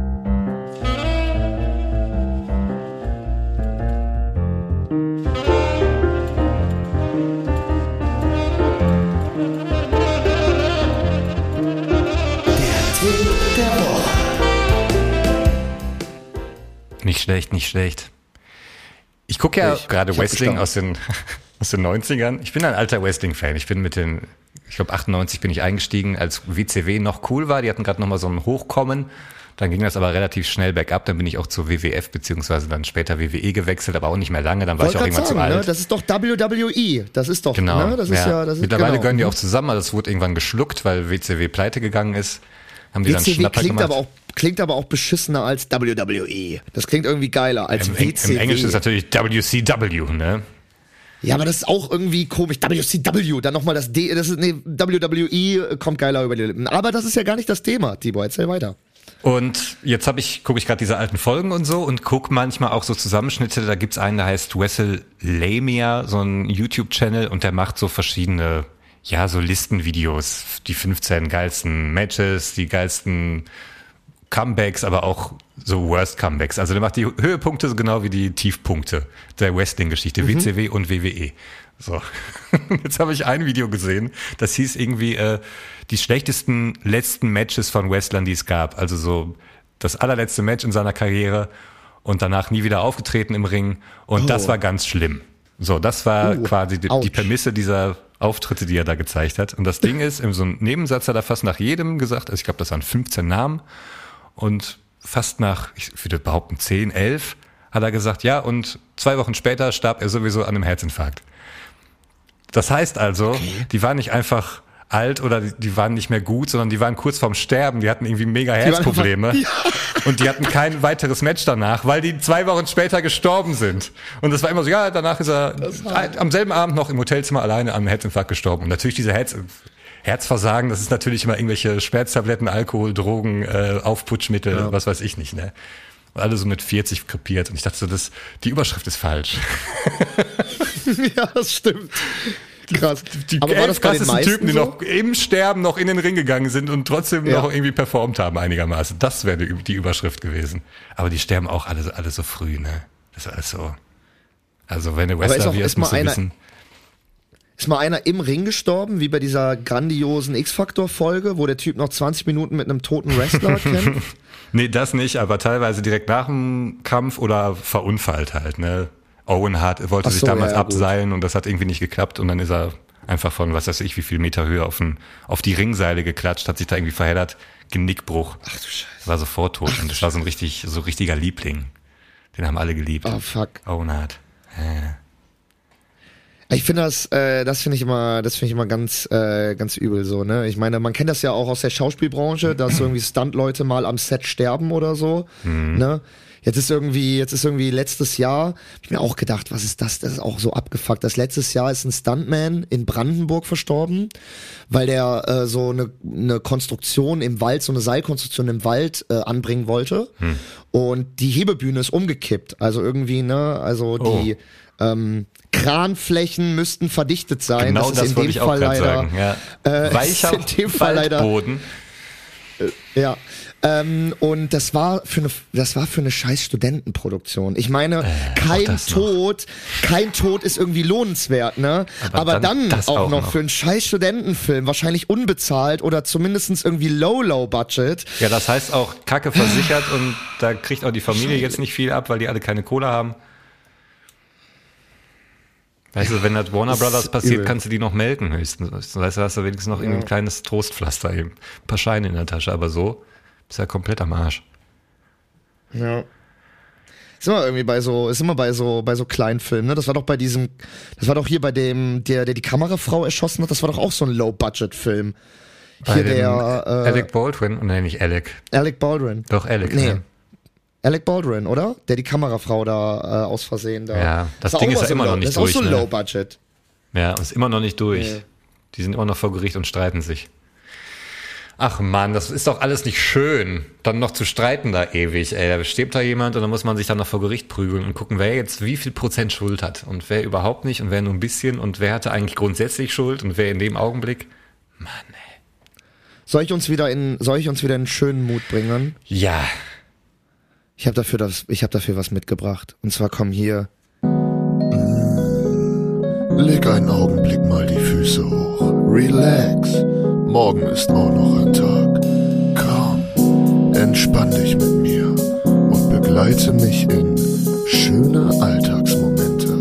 Nicht schlecht. Ich gucke ja gerade Wrestling aus den 90ern. Ich bin ein alter Wrestling-Fan. Ich glaube 98 bin ich eingestiegen, als WCW noch cool war. Die hatten gerade nochmal so ein Hochkommen. Dann ging das aber relativ schnell bergab. Dann bin ich auch zur WWF beziehungsweise dann später WWE gewechselt, aber auch nicht mehr lange. Dann war ich auch irgendwann zu alt. Ne? Das ist doch WWE. Das ist doch, genau. Ne? Das ist Mittlerweile gehören die auch zusammen, aber das wurde irgendwann geschluckt, weil WCW pleite gegangen ist. Haben die WCW dann Schnapper gemacht. Klingt aber auch beschissener als WWE. Das klingt irgendwie geiler als WCW. Im Englischen ist natürlich WCW, ne? Ja, aber das ist auch irgendwie komisch. WCW, dann nochmal das D, WWE kommt geiler über die Lippen. Aber das ist ja gar nicht das Thema, Tibor, erzähl weiter. Und jetzt gucke ich gerade diese alten Folgen und so und gucke manchmal auch so Zusammenschnitte. Da gibt's einen, der heißt WrestleLamia, so ein YouTube-Channel und der macht so verschiedene, ja, so Listenvideos. Die 15 geilsten Matches, die geilsten Comebacks, aber auch so Worst Comebacks. Also der macht die Höhepunkte so genau wie die Tiefpunkte der Wrestling-Geschichte, WCW und WWE. So. Jetzt habe ich ein Video gesehen, das hieß irgendwie die schlechtesten letzten Matches von Wrestlern, die es gab. Also so das allerletzte Match in seiner Karriere und danach nie wieder aufgetreten im Ring. Und das war ganz schlimm. So, das war quasi die Prämisse dieser Auftritte, die er da gezeigt hat. Und das Ding ist, in so einem Nebensatz hat er fast nach jedem gesagt, also ich glaube, das waren 15 Namen. Und fast nach, ich würde behaupten, 10, 11, hat er gesagt, ja, und 2 Wochen später starb er sowieso an einem Herzinfarkt. Das heißt also, die waren nicht einfach alt oder die waren nicht mehr gut, sondern die waren kurz vorm Sterben, die hatten irgendwie mega Herzprobleme und die hatten kein weiteres Match danach, weil die 2 Wochen später gestorben sind. Und das war immer so, ja, danach ist er am selben Abend noch im Hotelzimmer alleine an einem Herzinfarkt gestorben. Und natürlich diese Herzversagen, das ist natürlich immer irgendwelche Schmerztabletten, Alkohol, Drogen, Aufputschmittel, was weiß ich nicht, ne? Und alle so mit 40 krepiert. Und ich dachte so, die Überschrift ist falsch. Ja, das stimmt. Krass. Die 11 krassesten Typen, die noch im Sterben noch in den Ring gegangen sind und trotzdem noch irgendwie performt haben einigermaßen. Das wäre die Überschrift gewesen. Aber die sterben auch alle so früh, ne? Das ist alles so. Also wenn du Wrestler wirst, musst du wissen. Ist mal einer im Ring gestorben, wie bei dieser grandiosen X-Factor-Folge, wo der Typ noch 20 Minuten mit einem toten Wrestler kämpft? Nee, das nicht, aber teilweise direkt nach dem Kampf oder verunfallt halt, ne? Owen Hart wollte sich damals abseilen und das hat irgendwie nicht geklappt und dann ist er einfach von, was weiß ich, wie viel Meter Höhe auf die Ringseile geklatscht, hat sich da irgendwie verheddert, Genickbruch. Ach du Scheiße. War sofort tot und das war so ein richtiger Liebling. Den haben alle geliebt. Oh fuck. Owen Hart. Ich finde das finde ich immer ganz übel so, ne? Ich meine, man kennt das ja auch aus der Schauspielbranche, dass irgendwie Stuntleute mal am Set sterben oder so, ne? Jetzt ist irgendwie letztes Jahr, hab ich mir auch gedacht, was ist das? Das ist auch so abgefuckt. Das letztes Jahr ist ein Stuntman in Brandenburg verstorben, weil der so eine Konstruktion im Wald, so eine Seilkonstruktion im Wald anbringen wollte. Und die Hebebühne ist umgekippt. Also irgendwie, ne, also die Kranflächen müssten verdichtet sein. Genau, das wollte ich auch gerade sagen. Ja. Weicher Waldboden. Ja. Und das war für eine scheiß Studentenproduktion. Ich meine, kein Tod ist irgendwie lohnenswert, ne? Aber dann auch noch für einen scheiß Studentenfilm, wahrscheinlich unbezahlt oder zumindest irgendwie low budget. Ja, das heißt auch Kacke versichert und da kriegt auch die Familie jetzt nicht viel ab, weil die alle keine Kohle haben. Weißt du, wenn das Warner Brothers passiert, übel. Kannst du die noch melken höchstens. Das heißt, da hast du wenigstens noch ein kleines Trostpflaster, eben. Ein paar Scheine in der Tasche, aber so ist ja komplett am Arsch. Ja. Ist immer bei so kleinen Filmen, ne? Das war doch hier bei dem, der die Kamerafrau erschossen hat, das war doch auch so ein Low-Budget-Film. Hier Alec Baldwin, nee, nicht Alec. Alec Baldwin. Doch, Alec, nee. Ne? Alec Baldwin, oder? Der die Kamerafrau da aus Versehen da. Ja, das Ding ist ja immer noch nicht durch. Das ist auch so Low-Budget. Ja, ist immer noch nicht durch. Nee. Die sind immer noch vor Gericht und streiten sich. Ach Mann, das ist doch alles nicht schön, dann noch zu streiten da ewig. Ey, da stirbt da jemand und dann muss man sich dann noch vor Gericht prügeln und gucken, wer jetzt wie viel Prozent Schuld hat und wer überhaupt nicht und wer nur ein bisschen und wer hatte eigentlich grundsätzlich Schuld und wer in dem Augenblick. Mann, ey. Soll ich uns wieder in einen schönen Mut bringen? Ja. Ich habe dafür was mitgebracht. Und zwar komm hier. Leg einen Augenblick mal die Füße hoch. Relax. Morgen ist auch noch ein Tag. Komm, entspann dich mit mir und begleite mich in schöne Alltagsmomente.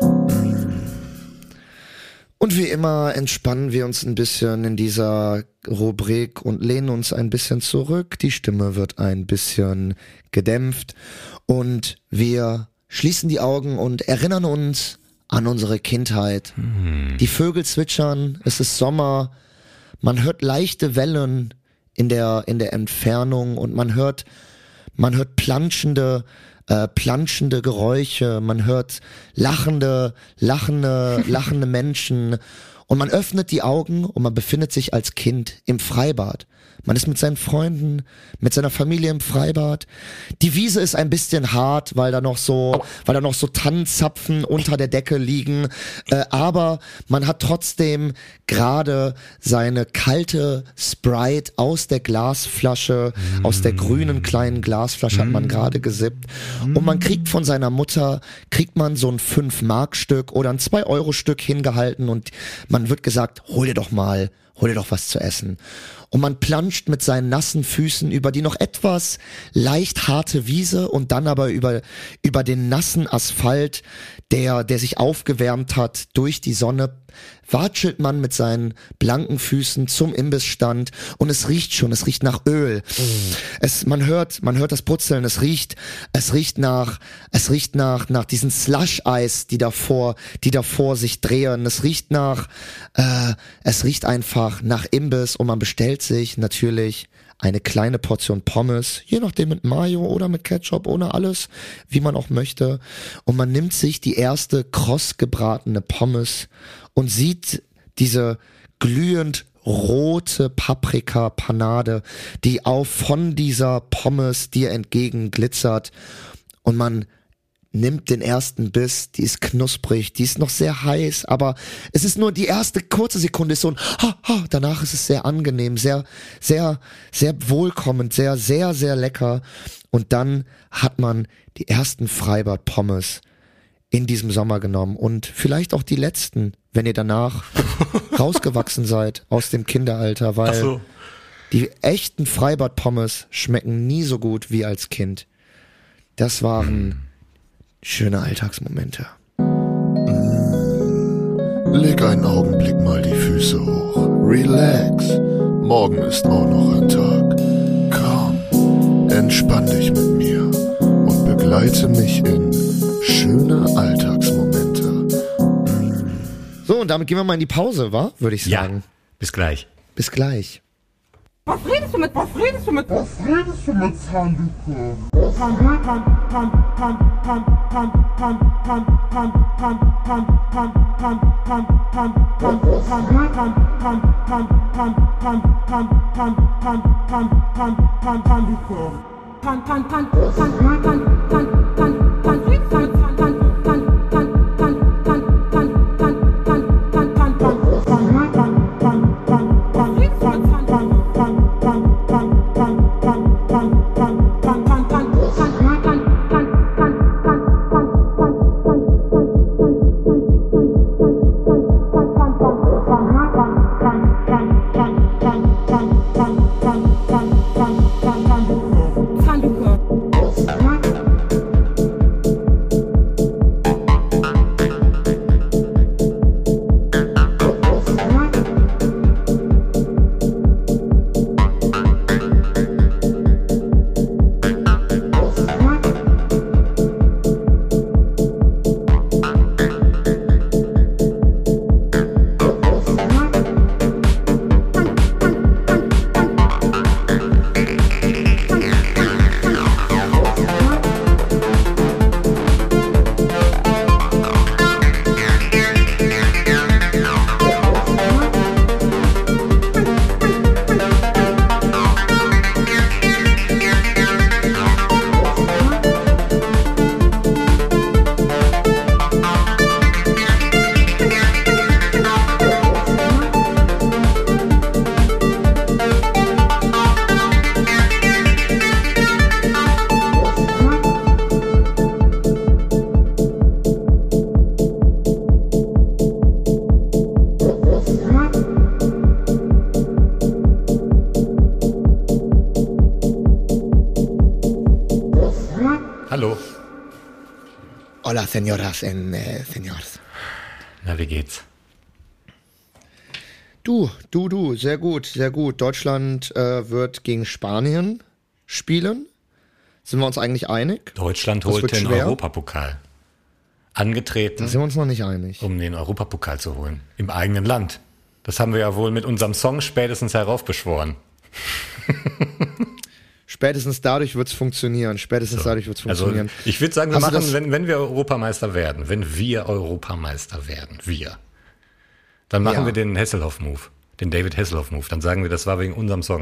Und wie immer entspannen wir uns ein bisschen in dieser Rubrik und lehnen uns ein bisschen zurück. Die Stimme wird ein bisschen gedämpft und wir schließen die Augen und erinnern uns an unsere Kindheit. Die Vögel zwitschern, es ist Sommer, man hört leichte Wellen in der Entfernung und man hört planschende Geräusche, man hört lachende Menschen und man öffnet die Augen und man befindet sich als Kind im Freibad. Man ist mit seinen Freunden, mit seiner Familie im Freibad. Die Wiese ist ein bisschen hart, weil da noch so Tannenzapfen unter der Decke liegen. Aber man hat trotzdem gerade seine kalte Sprite aus der Glasflasche, aus der grünen kleinen Glasflasche hat man gerade gesippt. Und man kriegt von seiner Mutter, so ein 5-Mark-Stück oder ein 2-Euro-Stück hingehalten und man wird gesagt, hol dir doch was zu essen. Und man planscht mit seinen nassen Füßen über die noch etwas leicht harte Wiese und dann aber über den nassen Asphalt, der sich aufgewärmt hat durch die Sonne, watschelt man mit seinen blanken Füßen zum Imbissstand und es riecht nach Öl. Man hört das Brutzeln, es riecht nach diesen Slush-Eis, die davor sich drehen. Es riecht einfach nach Imbiss und man bestellt sich natürlich eine kleine Portion Pommes, je nachdem mit Mayo oder mit Ketchup, ohne alles, wie man auch möchte. Und man nimmt sich die erste kross gebratene Pommes und sieht diese glühend rote Paprika-Panade, die von dieser Pommes dir entgegen glitzert. Und man nimmt den ersten Biss, die ist knusprig, die ist noch sehr heiß, aber es ist nur die erste kurze Sekunde, ist so ein danach ist es sehr angenehm, sehr, sehr, sehr wohlkommend, sehr, sehr, sehr lecker und dann hat man die ersten Freibad-Pommes in diesem Sommer genommen und vielleicht auch die letzten, wenn ihr danach rausgewachsen seid aus dem Kinderalter, weil die echten Freibad-Pommes schmecken nie so gut wie als Kind. Das waren schöne Alltagsmomente. Leg einen Augenblick mal die Füße hoch. Relax. Morgen ist auch noch ein Tag. Komm, entspann dich mit mir und begleite mich in schöne Alltagsmomente. So, und damit gehen wir mal in die Pause, würde ich sagen. Ja, bis gleich. Bis gleich. Was redest du mit Zahnlücke? Hola, señoras and señores. Na, wie geht's? Du, sehr gut, sehr gut. Deutschland wird gegen Spanien spielen. Sind wir uns eigentlich einig? Deutschland holt den Europapokal. Angetreten. Da sind wir uns noch nicht einig. Um den Europapokal zu holen. Im eigenen Land. Das haben wir ja wohl mit unserem Song spätestens heraufbeschworen. Spätestens dadurch wird's funktionieren. Also, ich würde sagen, wir machen, wenn wir Europameister werden, dann machen wir den Hasselhoff-Move, den David Hasselhoff-Move. Dann sagen wir, das war wegen unserem Song.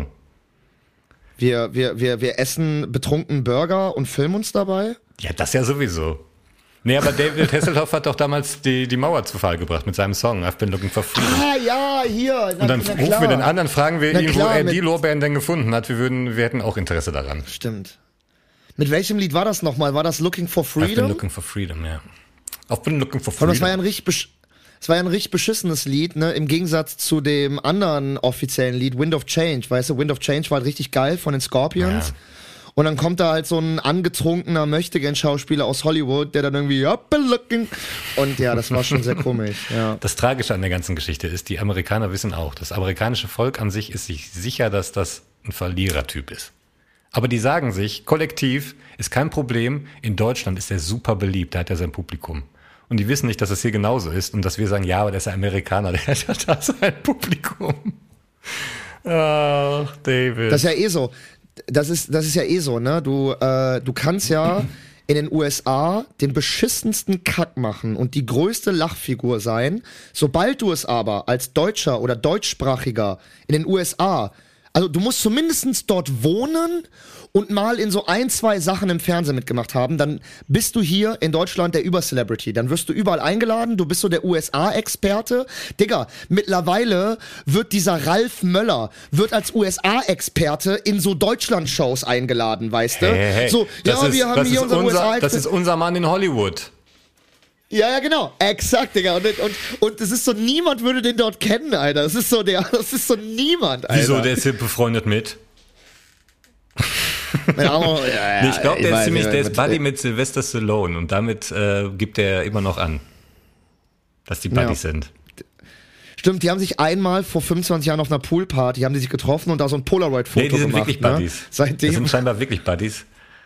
Wir essen betrunken Burger und filmen uns dabei? Ja, das ja sowieso. Nee, aber David Hasselhoff hat doch damals die Mauer zu Fall gebracht mit seinem Song I've been looking for freedom. Ah, ja, hier. Und dann rufen wir den anderen, fragen wir ihn, wo er die Lorbeeren denn gefunden hat. Wir hätten auch Interesse daran. Stimmt. Mit welchem Lied war das nochmal? War das Looking for Freedom? I've been looking for freedom, ja. I've been looking for freedom. Und das war ja ein richtig beschissenes Lied, ne? Im Gegensatz zu dem anderen offiziellen Lied, Wind of Change. Weißt du, Wind of Change war halt richtig geil von den Scorpions. Ja. Und dann kommt da halt so ein angetrunkener Möchtegern-Schauspieler aus Hollywood, der dann irgendwie looking. Und ja, das war schon sehr komisch. Ja. Das Tragische an der ganzen Geschichte ist, die Amerikaner wissen auch, das amerikanische Volk an sich ist sich sicher, dass das ein Verlierertyp ist. Aber die sagen sich, kollektiv ist kein Problem, in Deutschland ist er super beliebt, da hat er sein Publikum. Und die wissen nicht, dass es hier genauso ist und dass wir sagen, ja, aber der ist ein Amerikaner, der hat da sein Publikum. Ach, David. Das ist ja eh so. Das ist ja eh so, ne? Du kannst ja in den USA den beschissensten Kack machen und die größte Lachfigur sein. Sobald du es aber als Deutscher oder Deutschsprachiger in den USA, also du musst zumindest dort wohnen und mal in so 1-2 Sachen im Fernsehen mitgemacht haben, dann bist du hier in Deutschland der Übercelebrity. Dann wirst du überall eingeladen, du bist so der USA-Experte. Digga, mittlerweile wird dieser Ralf Möller, wird als USA-Experte in so Deutschland-Shows eingeladen, weißt du? Hey, so, ja, wir haben hier unser USA-Experte. Das ist unser Mann in Hollywood. Ja, genau. Exakt, Digga. Und das ist so, niemand würde den dort kennen, Alter. Das ist so niemand, Alter. Wieso? Der ist hier befreundet mit? Ich glaube, der ist Buddy mit Sylvester Stallone und damit gibt er immer noch an, dass die Buddies sind. Stimmt, die haben sich einmal vor 25 Jahren auf einer Poolparty, haben die sich getroffen und da so ein Polaroid-Foto gemacht. Nee, die sind wirklich Buddies. Ne? Seitdem. Das sind scheinbar wirklich Buddies.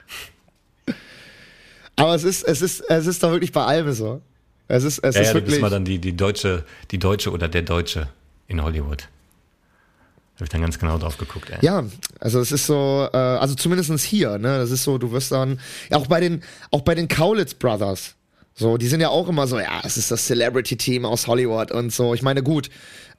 Aber es ist doch wirklich bei allem so. Es ist wirklich. Du bist mal dann die Deutsche oder der Deutsche in Hollywood. Habe ich dann ganz genau drauf geguckt, ey. Ja, also es ist so, also zumindestens hier, ne, das ist so, du wirst dann, ja, auch bei den Kaulitz Brothers, so, die sind ja auch immer so, ja, es ist das Celebrity-Team aus Hollywood und so. Ich meine, gut,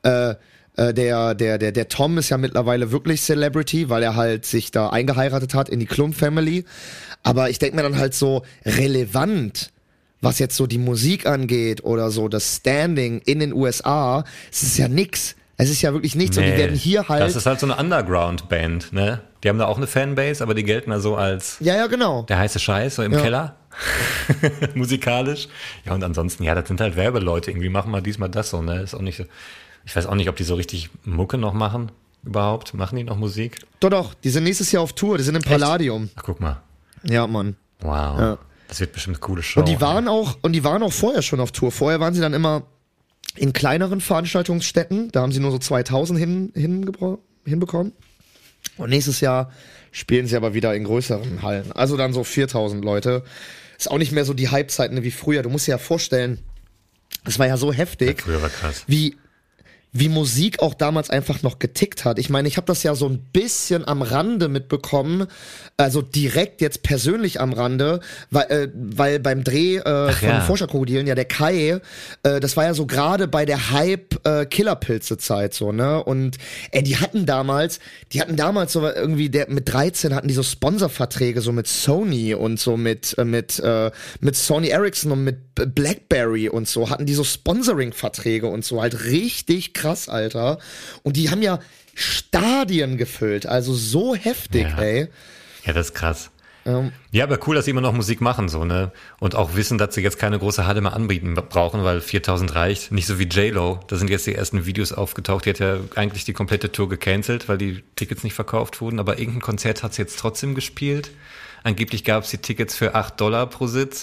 der Tom ist ja mittlerweile wirklich Celebrity, weil er halt sich da eingeheiratet hat in die Klum-Family. Aber ich denke mir dann halt so, relevant, was jetzt so die Musik angeht oder so das Standing in den USA, es ist ja nix. Es ist ja wirklich nichts. Nee, und die werden hier halt. Das ist halt so eine Underground-Band, ne? Die haben da auch eine Fanbase, aber die gelten da so als. Ja, genau. Der heiße Scheiß, so im Keller. Musikalisch. Ja, und ansonsten, ja, das sind halt Werbeleute. Irgendwie machen wir diesmal das so, ne? Ist auch nicht so. Ich weiß auch nicht, ob die so richtig Mucke noch machen. Überhaupt. Machen die noch Musik? Doch. Die sind nächstes Jahr auf Tour. Die sind im Palladium. Ach, guck mal. Ja, Mann. Wow. Ja. Das wird bestimmt eine coole Show. Und die waren auch vorher schon auf Tour. Vorher waren sie dann immer in kleineren Veranstaltungsstätten, da haben sie nur so 2000 hinbekommen. Und nächstes Jahr spielen sie aber wieder in größeren Hallen. Also dann so 4000 Leute. Ist auch nicht mehr so die Hypezeiten wie früher. Du musst dir ja vorstellen, es war ja so heftig, ja, früher war krass. Wie Musik auch damals einfach noch getickt hat. Ich meine, ich habe das ja so ein bisschen am Rande mitbekommen, also direkt jetzt persönlich am Rande, weil beim Dreh von Forscherkrokodilen ja der Kai, das war ja so gerade bei der Hype Killerpilze-Zeit so, ne? Und die hatten damals so irgendwie mit 13 hatten die so Sponsorverträge so mit Sony und so mit Sony Ericsson und mit Blackberry und so hatten die so Sponsoring-Verträge und so, halt richtig krass, Alter. Und die haben ja Stadien gefüllt, also so heftig, ey. Ja, das ist krass. Ja, aber cool, dass sie immer noch Musik machen, so, ne? Und auch wissen, dass sie jetzt keine große Halle mehr anbieten brauchen, weil 4000 reicht. Nicht so wie J-Lo. Da sind jetzt die ersten Videos aufgetaucht. Die hat ja eigentlich die komplette Tour gecancelt, weil die Tickets nicht verkauft wurden. Aber irgendein Konzert hat sie jetzt trotzdem gespielt. Angeblich gab es die Tickets für $8 pro Sitz.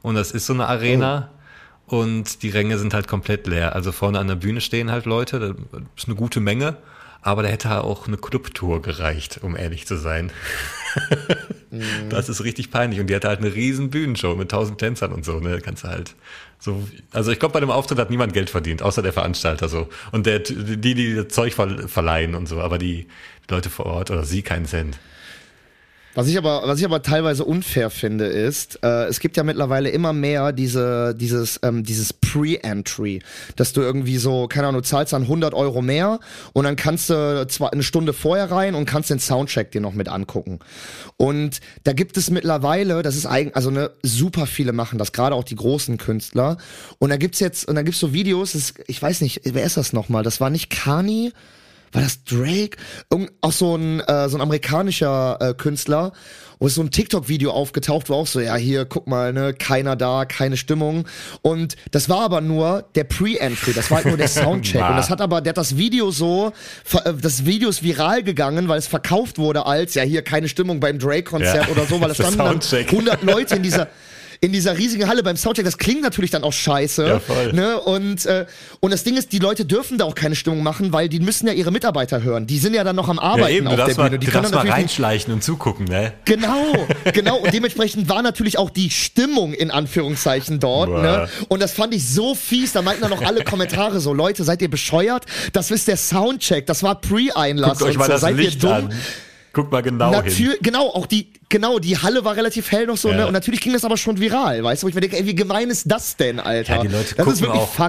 und das ist so eine Arena und die Ränge sind halt komplett leer. Also vorne an der Bühne stehen halt Leute, das ist eine gute Menge, aber da hätte auch eine Clubtour gereicht, um ehrlich zu sein. Das ist richtig peinlich und die hatte halt eine riesen Bühnenshow mit 1000 Tänzern und so, ne, kannst du halt so, also ich glaube, bei dem Auftritt hat niemand Geld verdient, außer der Veranstalter so und die das Zeug verleihen und so, aber die Leute vor Ort oder sie keinen Cent. Was ich aber teilweise unfair finde, ist, es gibt ja mittlerweile immer mehr dieses Pre-Entry, dass du irgendwie so, keine Ahnung, du zahlst dann 100 € mehr und dann kannst du zwar eine Stunde vorher rein und kannst den Soundcheck dir noch mit angucken. Und da gibt es mittlerweile, das ist eigentlich, also ne, super viele machen das, gerade auch die großen Künstler. Und da gibt's so Videos, ich weiß nicht, wer ist das nochmal? Das war nicht Kanye? War das Drake? Auch so ein amerikanischer Künstler, wo ist so ein TikTok-Video aufgetaucht, wo auch so, ja, hier, guck mal, ne, keiner da, keine Stimmung. Und das war aber nur der Pre-Entry, das war halt nur der Soundcheck. Und der hat das Video ist viral gegangen, weil es verkauft wurde als, ja, hier, keine Stimmung beim Drake-Konzert oder so, weil es standen dann 100 Leute in dieser riesigen Halle beim Soundcheck, das klingt natürlich dann auch scheiße. Ja, voll. Ne? Und das Ding ist, die Leute dürfen da auch keine Stimmung machen, weil die müssen ja ihre Mitarbeiter hören. Die sind ja dann noch am Arbeiten auf der Bühne. Die können mal reinschleichen und zugucken, ne? Genau. Und dementsprechend war natürlich auch die Stimmung in Anführungszeichen dort. Ne? Und das fand ich so fies. Da meinten dann noch alle Kommentare so, Leute, seid ihr bescheuert? Das ist der Soundcheck. Das war Pre-Einlass. Guckt euch mal das Licht an. Guck mal hin. Genau, die Halle war relativ hell noch so, ne? Und natürlich ging das aber schon viral, weißt du? Wo ich mir denke, ey, wie gemein ist das denn, Alter? Ja, die Leute das gucken auch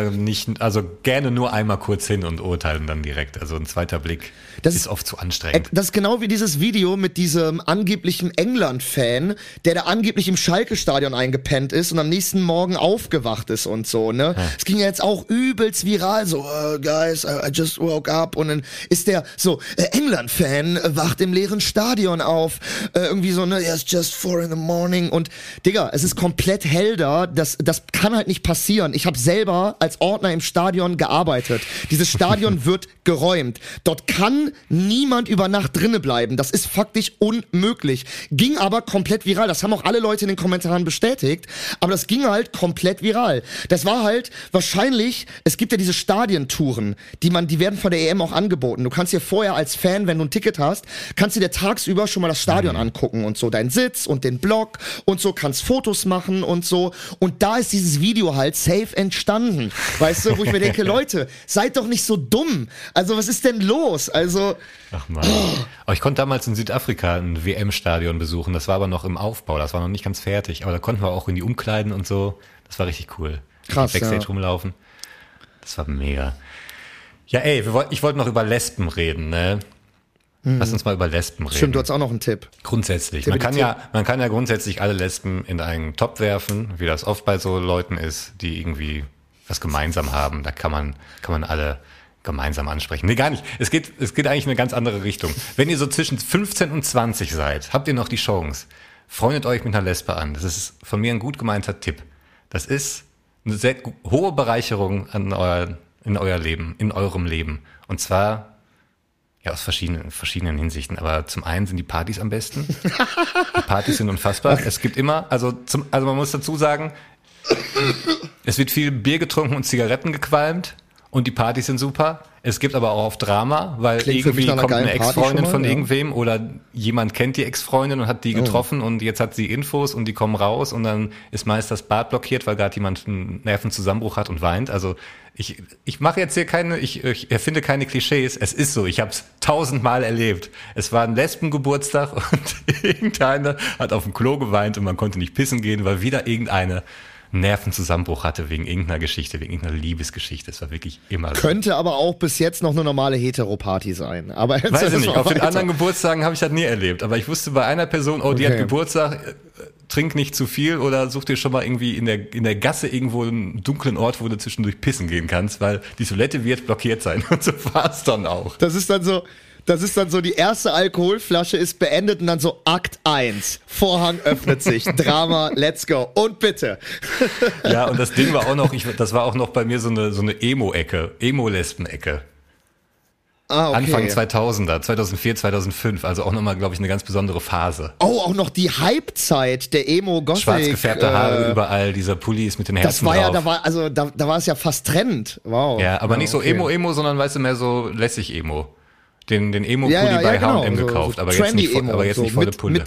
gerne nur einmal kurz hin und urteilen dann direkt. Also ein zweiter Blick ist oft zu anstrengend. Das ist genau wie dieses Video mit diesem angeblichen England-Fan, der da angeblich im Schalke-Stadion eingepennt ist und am nächsten Morgen aufgewacht ist und so, ne? Es ging ja jetzt auch übelst viral, so, guys, I just woke up und dann ist der so, England-Fan wacht im leeren Stadion auf, irgendwie so, ne, it's just 4 a.m. und Digga, es ist komplett hell da, das kann halt nicht passieren. Ich habe selber als Ordner im Stadion gearbeitet. Dieses Stadion wird geräumt. Dort kann niemand über Nacht drinnen bleiben. Das ist faktisch unmöglich. Ging aber komplett viral. Das haben auch alle Leute in den Kommentaren bestätigt, aber das ging halt komplett viral. Das war halt wahrscheinlich, es gibt ja diese Stadientouren, die werden von der EM auch angeboten. Du kannst dir vorher als Fan, wenn du ein Ticket hast, kannst du dir tagsüber schon mal das Stadion angucken und so, deinen Sitz und den Block und so, kannst Fotos machen und so. Und da ist dieses Video halt safe entstanden. Weißt du, wo ich mir denke, Leute, seid doch nicht so dumm. Also, was ist denn los? Also. Ach man. Oh, ich konnte damals in Südafrika ein WM-Stadion besuchen. Das war aber noch im Aufbau. Das war noch nicht ganz fertig. Aber da konnten wir auch in die Umkleiden und so. Das war richtig cool. Krass, Backstage rumlaufen. Das war mega. Ja, ey, ich wollte noch über Lesben reden, ne? Lass uns mal über Lesben reden. Stimmt, du hast auch noch einen Tipp. Grundsätzlich. Man kann ja grundsätzlich alle Lesben in einen Topf werfen, wie das oft bei so Leuten ist, die irgendwie was gemeinsam haben. Da kann man alle gemeinsam ansprechen. Nee, gar nicht. Es geht eigentlich in eine ganz andere Richtung. Wenn ihr so zwischen 15 und 20 seid, habt ihr noch die Chance. Freundet euch mit einer Lesbe an. Das ist von mir ein gut gemeinter Tipp. Das ist eine sehr hohe Bereicherung in eurem Leben. Und zwar ja, aus verschiedenen Hinsichten. Aber zum einen sind die Partys am besten. Die Partys sind unfassbar. Es gibt immer, also man muss dazu sagen, es wird viel Bier getrunken und Zigaretten gequalmt und die Partys sind super. Es gibt aber auch oft Drama, weil irgendwie kommt eine Ex-Freundin von irgendwem oder jemand kennt die Ex-Freundin und hat die getroffen und jetzt hat sie Infos und die kommen raus und dann ist meist das Bad blockiert, weil gerade jemand einen Nervenzusammenbruch hat und weint. Also ich mache jetzt hier ich erfinde keine Klischees. Es ist so, ich habe es 1000-mal erlebt. Es war ein Lesbengeburtstag und irgendeiner hat auf dem Klo geweint und man konnte nicht pissen gehen, weil wieder irgendeine Nervenzusammenbruch hatte wegen irgendeiner Geschichte, wegen irgendeiner Liebesgeschichte. Es war wirklich immer so. Könnte aber auch bis jetzt noch eine normale Heteroparty sein. Aber jetzt weiß ich nicht. Auf den anderen Geburtstagen habe ich das nie erlebt. Aber ich wusste bei einer Person, die hat Geburtstag, trink nicht zu viel oder such dir schon mal irgendwie in der Gasse irgendwo einen dunklen Ort, wo du zwischendurch pissen gehen kannst, weil die Toilette wird blockiert sein. Und so war es dann auch. Das ist dann so, die erste Alkoholflasche ist beendet und dann so Akt 1. Vorhang öffnet sich. Drama, let's go. Und bitte. Ja, und das Ding war auch noch, das war auch noch bei mir so eine Emo-Ecke, Emo-Lesben-Ecke. Anfang 2000er, 2004, 2005, also auch nochmal, glaube ich, eine ganz besondere Phase. Oh, auch noch die Hype-Zeit der Emo-Gothic. Schwarz gefärbte Haare überall, dieser Pullis mit den Herzen das war drauf. Ja, da war es ja fast Trend. Wow. Ja, aber nicht so Emo, sondern weißt du, mehr so lässig Emo. Den Emo-Pulli bei H&M gekauft, so aber jetzt nicht volle Pulle.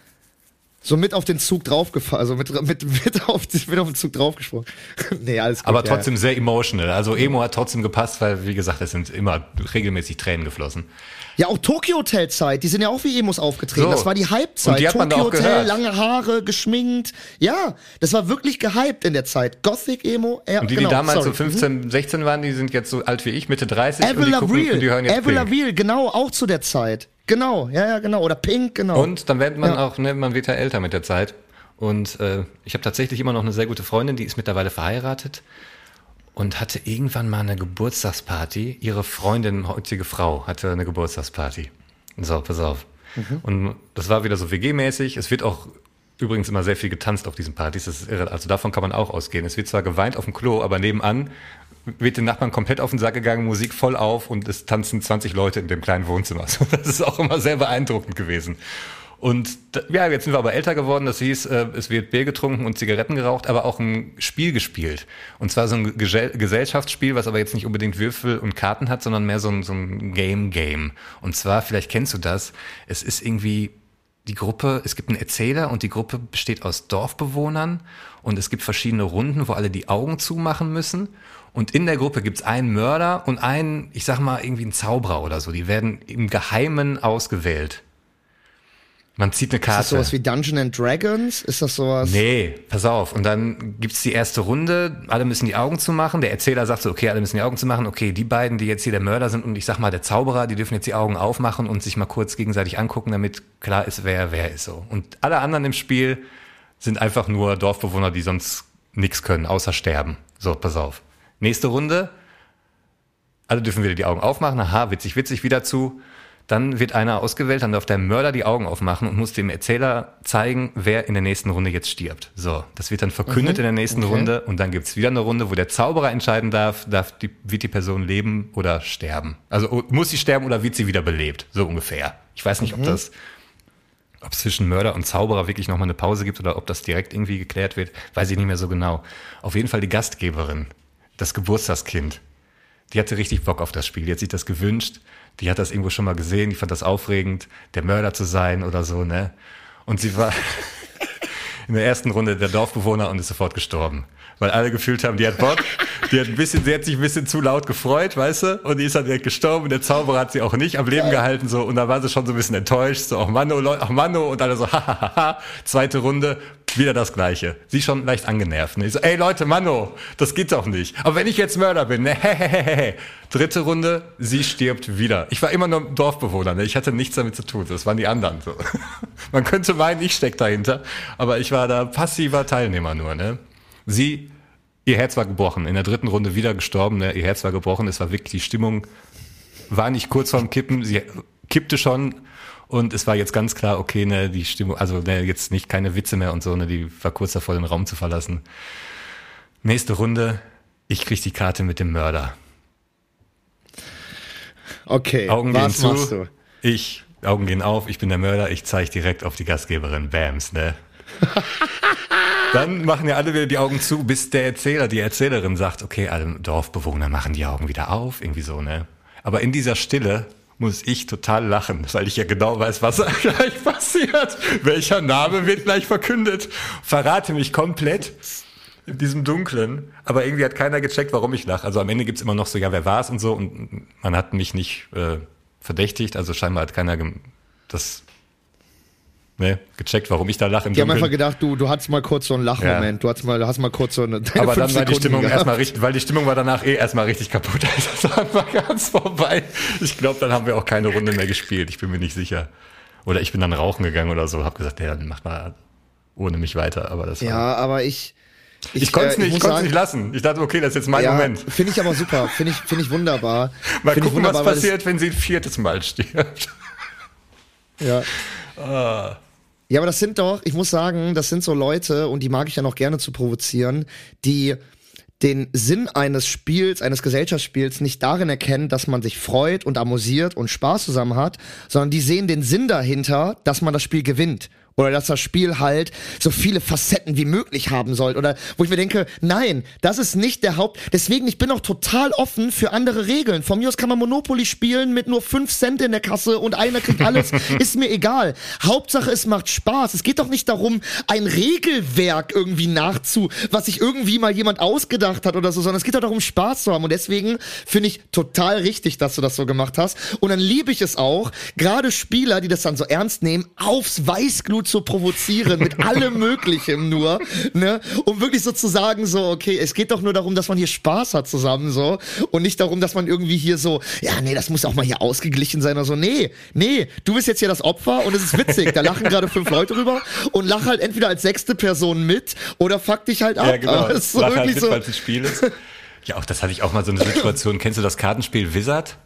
So mit auf den Zug draufgefahren, also mit auf den Zug draufgesprungen. Nee, alles gut. Aber trotzdem sehr emotional. Also Emo hat trotzdem gepasst, weil, wie gesagt, es sind immer regelmäßig Tränen geflossen. Ja, auch Tokyo Hotel Zeit, die sind ja auch wie Emos aufgetreten. So. Das war die Hype-Zeit. Und die hat man Tokyo auch Hotel, gehört. lange Haare, geschminkt. Ja, das war wirklich gehypt in der Zeit. Gothic Emo. Und die damals so 15, 16 waren, die sind jetzt so alt wie ich, Mitte 30 Avril Lavigne, und die hören jetzt Avril Lavigne, genau, auch zu der Zeit. Genau, ja, genau. Oder Pink, genau. Und dann wird man auch, man wird ja älter mit der Zeit. Und ich habe tatsächlich immer noch eine sehr gute Freundin, die ist mittlerweile verheiratet und hatte irgendwann mal eine Geburtstagsparty. Ihre Freundin, heutige Frau, hatte eine Geburtstagsparty. So, pass auf. Und das war wieder so WG-mäßig. Es wird auch übrigens immer sehr viel getanzt auf diesen Partys. Das ist irre. Also davon kann man auch ausgehen. Es wird zwar geweint auf dem Klo, aber nebenan wird den Nachbarn komplett auf den Sack gegangen, Musik voll auf und es tanzen 20 Leute in dem kleinen Wohnzimmer. Das ist auch immer sehr beeindruckend gewesen. Und ja, jetzt sind wir aber älter geworden. Das hieß, es wird Bier getrunken und Zigaretten geraucht, aber auch ein Spiel gespielt. Und zwar so ein Gesellschaftsspiel, was aber jetzt nicht unbedingt Würfel und Karten hat, sondern mehr so ein Game. Und zwar, vielleicht kennst du das, es ist irgendwie die Gruppe, es gibt einen Erzähler und die Gruppe besteht aus Dorfbewohnern und es gibt verschiedene Runden, wo alle die Augen zumachen müssen. Und in der Gruppe gibt's einen Mörder und einen, ich sag mal, irgendwie einen Zauberer oder so. Die werden im Geheimen ausgewählt. Man zieht eine Karte. Ist das sowas wie Dungeons and Dragons? Ist das sowas? Nee, pass auf. Und dann gibt's die erste Runde. Alle müssen die Augen zumachen. Der Erzähler sagt so, okay, alle müssen die Augen zumachen. Okay, die beiden, die jetzt hier der Mörder sind und ich sag mal der Zauberer, die dürfen jetzt die Augen aufmachen und sich mal kurz gegenseitig angucken, damit klar ist, wer ist so. Und alle anderen im Spiel sind einfach nur Dorfbewohner, die sonst nichts können, außer sterben. So, pass auf. Nächste Runde. Alle dürfen wieder die Augen aufmachen. Aha, witzig, wieder zu. Dann wird einer ausgewählt, dann darf der Mörder die Augen aufmachen und muss dem Erzähler zeigen, wer in der nächsten Runde jetzt stirbt. So, das wird dann verkündet in der nächsten Runde und dann gibt's wieder eine Runde, wo der Zauberer entscheiden darf, wird die Person leben oder sterben. Also muss sie sterben oder wird sie wieder belebt, so ungefähr. Ich weiß nicht, ob es zwischen Mörder und Zauberer wirklich nochmal eine Pause gibt oder ob das direkt irgendwie geklärt wird, weiß ich nicht mehr so genau. Auf jeden Fall die Gastgeberin, das Geburtstagskind, die hatte richtig Bock auf das Spiel, die hat sich das gewünscht. Die hat das irgendwo schon mal gesehen, die fand das aufregend, der Mörder zu sein oder so, ne? Und sie war in der ersten Runde der Dorfbewohner und ist sofort gestorben. Weil alle gefühlt haben, die hat Bock, sie hat sich ein bisschen zu laut gefreut, weißt du? Und die ist dann direkt gestorben und der Zauberer hat sie auch nicht am Leben gehalten, so. Und da war sie schon so ein bisschen enttäuscht, so, ach Manno, und alle so, hahaha. Zweite Runde, wieder das Gleiche. Sie schon leicht angenervt, ne? Ich so, ey Leute, Manno, das geht doch nicht. Aber wenn ich jetzt Mörder bin, ne? Dritte Runde, sie stirbt wieder. Ich war immer nur Dorfbewohner, ne? Ich hatte nichts damit zu tun, das waren die anderen, so. Man könnte meinen, ich steck dahinter, aber ich war da passiver Teilnehmer nur, ne? Ihr Herz war gebrochen, in der dritten Runde wieder gestorben, ne? Ihr Herz war gebrochen, es war wirklich, die Stimmung war nicht kurz vorm Kippen, sie kippte schon und es war jetzt ganz klar, okay, ne, die Stimmung, also ne, jetzt nicht keine Witze mehr und so, ne, die war kurz davor, den Raum zu verlassen. Nächste Runde, ich krieg die Karte mit dem Mörder. Okay, Augen was gehen machst zu, du? Augen gehen auf, ich bin der Mörder, ich zeige direkt auf die Gastgeberin, Bams, ne? Dann machen ja alle wieder die Augen zu, bis der Erzähler, die Erzählerin sagt, okay, alle Dorfbewohner machen die Augen wieder auf, irgendwie so, ne? Aber in dieser Stille muss ich total lachen, weil ich ja genau weiß, was gleich passiert. Welcher Name wird gleich verkündet? Verrate mich komplett in diesem Dunklen. Aber irgendwie hat keiner gecheckt, warum ich lache. Also am Ende gibt's immer noch so, ja, wer war's und so. Und man hat mich nicht verdächtigt. Also scheinbar hat keiner gecheckt, warum ich da lache im Die haben Dunkeln. einfach gedacht, du hattest mal kurz so einen Lachmoment. Ja. Du hast mal kurz so eine. Aber dann war die Stimmung erstmal richtig, weil die Stimmung war danach erstmal richtig kaputt. Also das war ganz vorbei. Ich glaube, dann haben wir auch keine Runde mehr gespielt. Ich bin mir nicht sicher. Oder ich bin dann rauchen gegangen oder so. Hab gesagt, ja, dann mach mal ohne mich weiter. Aber das war. Ja, aber ich konnte es nicht lassen. Ich dachte, okay, das ist jetzt mein Moment. Finde ich aber super. Finde ich wunderbar. Mal gucken, was passiert, wenn sie ein viertes Mal stirbt. Ja. Ja, aber ich muss sagen, das sind so Leute, und die mag ich ja noch gerne zu provozieren, die den Sinn eines Spiels, eines Gesellschaftsspiels nicht darin erkennen, dass man sich freut und amüsiert und Spaß zusammen hat, sondern die sehen den Sinn dahinter, dass man das Spiel gewinnt. Oder dass das Spiel halt so viele Facetten wie möglich haben soll. Oder wo ich mir denke, nein, das ist nicht der Deswegen, ich bin auch total offen für andere Regeln. Von mir aus kann man Monopoly spielen mit nur 5 Cent in der Kasse und einer kriegt alles. Ist mir egal. Hauptsache, es macht Spaß. Es geht doch nicht darum, ein Regelwerk irgendwie was sich irgendwie mal jemand ausgedacht hat oder so, sondern es geht doch darum, Spaß zu haben. Und deswegen finde ich total richtig, dass du das so gemacht hast. Und dann liebe ich es auch, gerade Spieler, die das dann so ernst nehmen, aufs Weißglut zu provozieren mit allem Möglichem nur, ne, um wirklich so zu sagen, so, okay, es geht doch nur darum, dass man hier Spaß hat zusammen, so, und nicht darum, dass man irgendwie hier so, ja, nee, das muss auch mal hier ausgeglichen sein oder so, nee, du bist jetzt hier das Opfer und es ist witzig, da lachen gerade 5 Leute drüber und lach halt entweder als 6. Person mit oder fuck dich halt ab. Ja, genau, das ist so lach wirklich halt mit, so, weil es ein Spiel ist. Ja, auch das hatte ich auch mal so eine Situation, kennst du das Kartenspiel Wizard?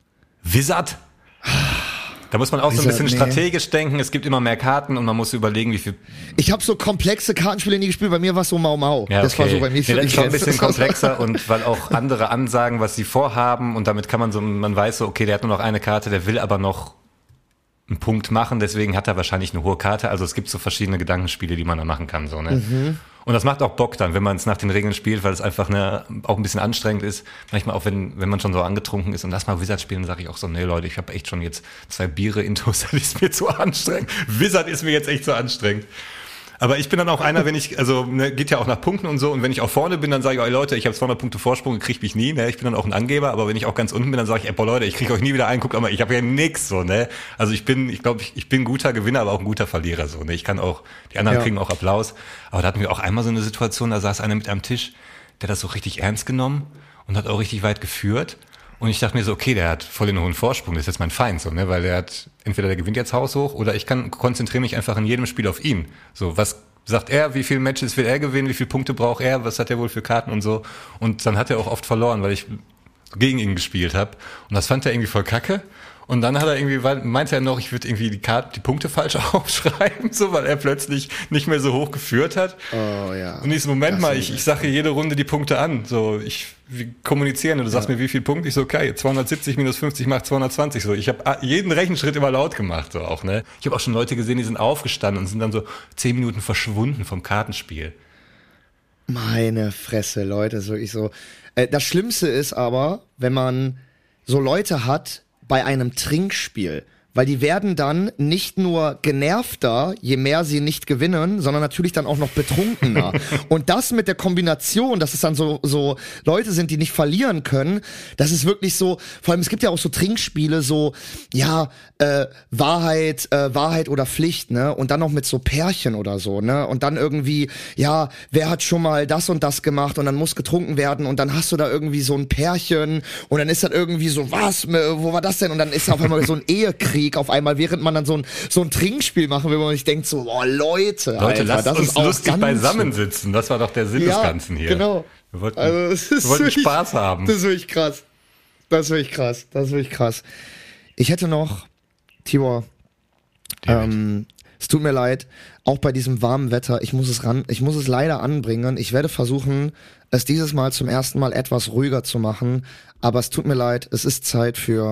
Da muss man auch so ein bisschen strategisch denken. Es gibt immer mehr Karten und man muss überlegen, wie viel. Ich habe so komplexe Kartenspiele nie gespielt. Bei mir war es so Mau Mau. Ja, okay. Das war so bei mir. Nee, das ist schon ein bisschen komplexer und weil auch andere ansagen, was sie vorhaben und damit kann man weiß so, okay, der hat nur noch eine Karte, der will aber noch einen Punkt machen, deswegen hat er wahrscheinlich eine hohe Karte. Also es gibt so verschiedene Gedankenspiele, die man da machen kann, so, ne? Mhm. Und das macht auch Bock dann, wenn man es nach den Regeln spielt, weil es einfach auch ein bisschen anstrengend ist. Manchmal auch, wenn man schon so angetrunken ist und lass mal Wizard spielen, dann sage ich auch so, nee Leute, ich habe echt schon jetzt 2 Biere intus, das ist mir zu anstrengend. Wizard ist mir jetzt echt zu anstrengend. Aber ich bin dann auch einer, wenn ich, geht ja auch nach Punkten und so, und wenn ich auch vorne bin, dann sage ich, ey Leute, ich habe 200 Punkte Vorsprung, krieg mich nie, ne? Ich bin dann auch ein Angeber, aber wenn ich auch ganz unten bin, dann sage ich, ey, boah Leute, ich krieg euch nie wieder ein, guck mal, ich habe ja nix, so, ne? Also ich bin ein guter Gewinner, aber auch ein guter Verlierer, so, ne? Ich kann auch, die anderen kriegen auch Applaus. Aber da hatten wir auch einmal so eine Situation, da saß einer mit am Tisch, der hat das so richtig ernst genommen und hat auch richtig weit geführt. Und ich dachte mir so, okay, der hat voll den hohen Vorsprung, das ist jetzt mein Feind, so, ne, weil entweder der gewinnt jetzt haushoch oder ich konzentriere mich einfach in jedem Spiel auf ihn. So, was sagt er, wie viele Matches will er gewinnen, wie viele Punkte braucht er, was hat er wohl für Karten und so. Und dann hat er auch oft verloren, weil ich gegen ihn gespielt habe. Und das fand er irgendwie voll kacke. Und dann meinte er noch, ich würde irgendwie die Punkte falsch aufschreiben, so, weil er plötzlich nicht mehr so hoch geführt hat. Oh ja. Und ich so, Moment mal, ich sage jede Runde die Punkte an. So, wir kommunizieren und du sagst mir, wie viel Punkte? Ich so, okay, 270 minus 50 macht 220. So, ich habe jeden Rechenschritt immer laut gemacht, so auch, ne? Ich habe auch schon Leute gesehen, die sind aufgestanden und sind dann so 10 Minuten verschwunden vom Kartenspiel. Meine Fresse, Leute, das ist wirklich so. Das Schlimmste ist aber, wenn man so Leute hat bei einem Trinkspiel, weil die werden dann nicht nur genervter, je mehr sie nicht gewinnen, sondern natürlich dann auch noch betrunkener. Und das mit der Kombination, dass es dann so Leute sind, die nicht verlieren können, das ist wirklich so, vor allem es gibt ja auch so Trinkspiele, so, ja, Wahrheit oder Pflicht, ne, und dann noch mit so Pärchen oder so, ne, und dann irgendwie, ja, wer hat schon mal das und das gemacht und dann muss getrunken werden und dann hast du da irgendwie so ein Pärchen und dann ist das irgendwie so, was, wo war das denn? Und dann ist auf einmal so ein Ehekrieg auf einmal, während man dann so ein Trinkspiel machen will, wo man sich denkt so, boah, Leute, Alter, lasst das uns ist auch lustig beisammensitzen. Das war doch der Sinn des Ganzen hier. Genau. Wir wollten Spaß haben. Das ist wirklich krass. Ich hätte noch, Tibor, es tut mir leid, auch bei diesem warmen Wetter, ich muss es leider anbringen. Ich werde versuchen, es dieses Mal zum ersten Mal etwas ruhiger zu machen, aber es tut mir leid, es ist Zeit für...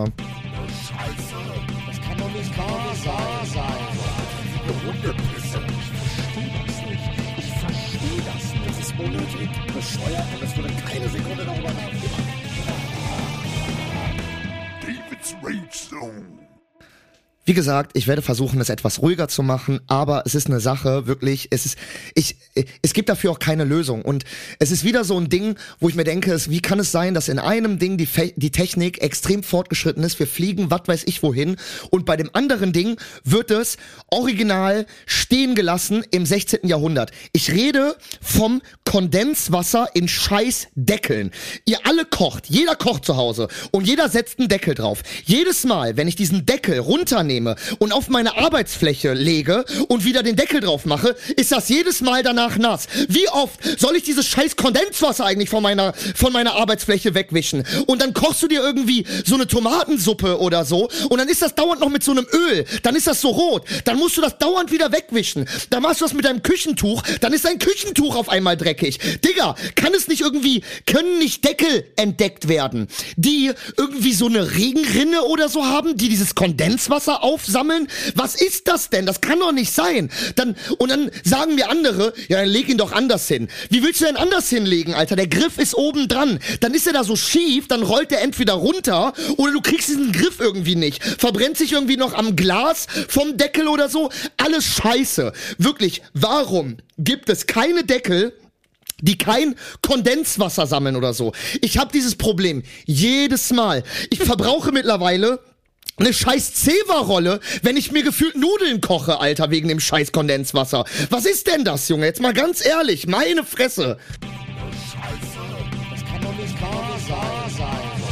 Wie gesagt, ich werde versuchen, es etwas ruhiger zu machen, aber es ist eine Sache, wirklich, es gibt dafür auch keine Lösung. Und es ist wieder so ein Ding, wo ich mir denke, wie kann es sein, dass in einem Ding die Technik extrem fortgeschritten ist, wir fliegen, was weiß ich wohin, und bei dem anderen Ding wird es original stehen gelassen im 16. Jahrhundert. Ich rede vom Kondenswasser in scheiß Deckeln. Ihr alle kocht, jeder kocht zu Hause und jeder setzt einen Deckel drauf. Jedes Mal, wenn ich diesen Deckel runternehme, nehme und auf meine Arbeitsfläche lege und wieder den Deckel drauf mache, ist das jedes Mal danach nass. Wie oft soll ich dieses scheiß Kondenswasser eigentlich von meiner Arbeitsfläche wegwischen? Und dann kochst du dir irgendwie so eine Tomatensuppe oder so und dann ist das dauernd noch mit so einem Öl. Dann ist das so rot. Dann musst du das dauernd wieder wegwischen. Dann machst du das mit deinem Küchentuch. Dann ist dein Küchentuch auf einmal dreckig. Digga, können nicht Deckel entdeckt werden, die irgendwie so eine Regenrinne oder so haben, die dieses Kondenswasser aufsammeln? Was ist das denn? Das kann doch nicht sein. Und dann sagen mir andere, ja, dann leg ihn doch anders hin. Wie willst du denn anders hinlegen, Alter? Der Griff ist oben dran. Dann ist er da so schief, dann rollt er entweder runter oder du kriegst diesen Griff irgendwie nicht. Verbrennt sich irgendwie noch am Glas vom Deckel oder so. Alles scheiße. Wirklich, warum gibt es keine Deckel, die kein Kondenswasser sammeln oder so? Ich habe dieses Problem jedes Mal. Ich verbrauche mittlerweile eine scheiß Zewa-Rolle, wenn ich mir gefühlt Nudeln koche, Alter, wegen dem scheiß Kondenswasser. Was ist denn das, Junge? Jetzt mal ganz ehrlich, meine Fresse. Scheiße, das kann doch nicht wahr sein.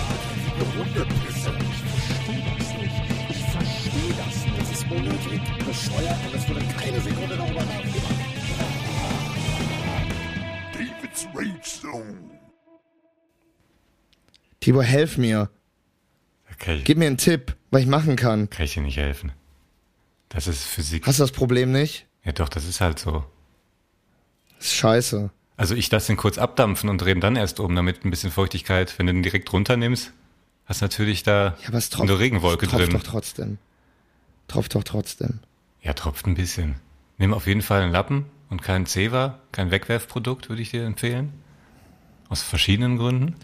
Ich verstehe das nicht. Das ist unnötig, bescheuert und es würde keine Sekunde darüber nachdenken. David's Rage Zone. Tibor, helf mir. Okay. Gib mir einen Tipp, was ich machen kann. Kann ich dir nicht helfen. Das ist Physik. Hast du das Problem nicht? Ja doch, das ist halt so. Das ist scheiße. Also ich lasse den kurz abdampfen und drehe ihn dann erst um, damit ein bisschen Feuchtigkeit, wenn du den direkt runternimmst, hast natürlich da Ja, aber es eine Regenwolke drin. Tropft doch trotzdem. Ja, tropft ein bisschen. Nimm auf jeden Fall einen Lappen und kein Zewa, kein Wegwerfprodukt, würde ich dir empfehlen. Aus verschiedenen Gründen.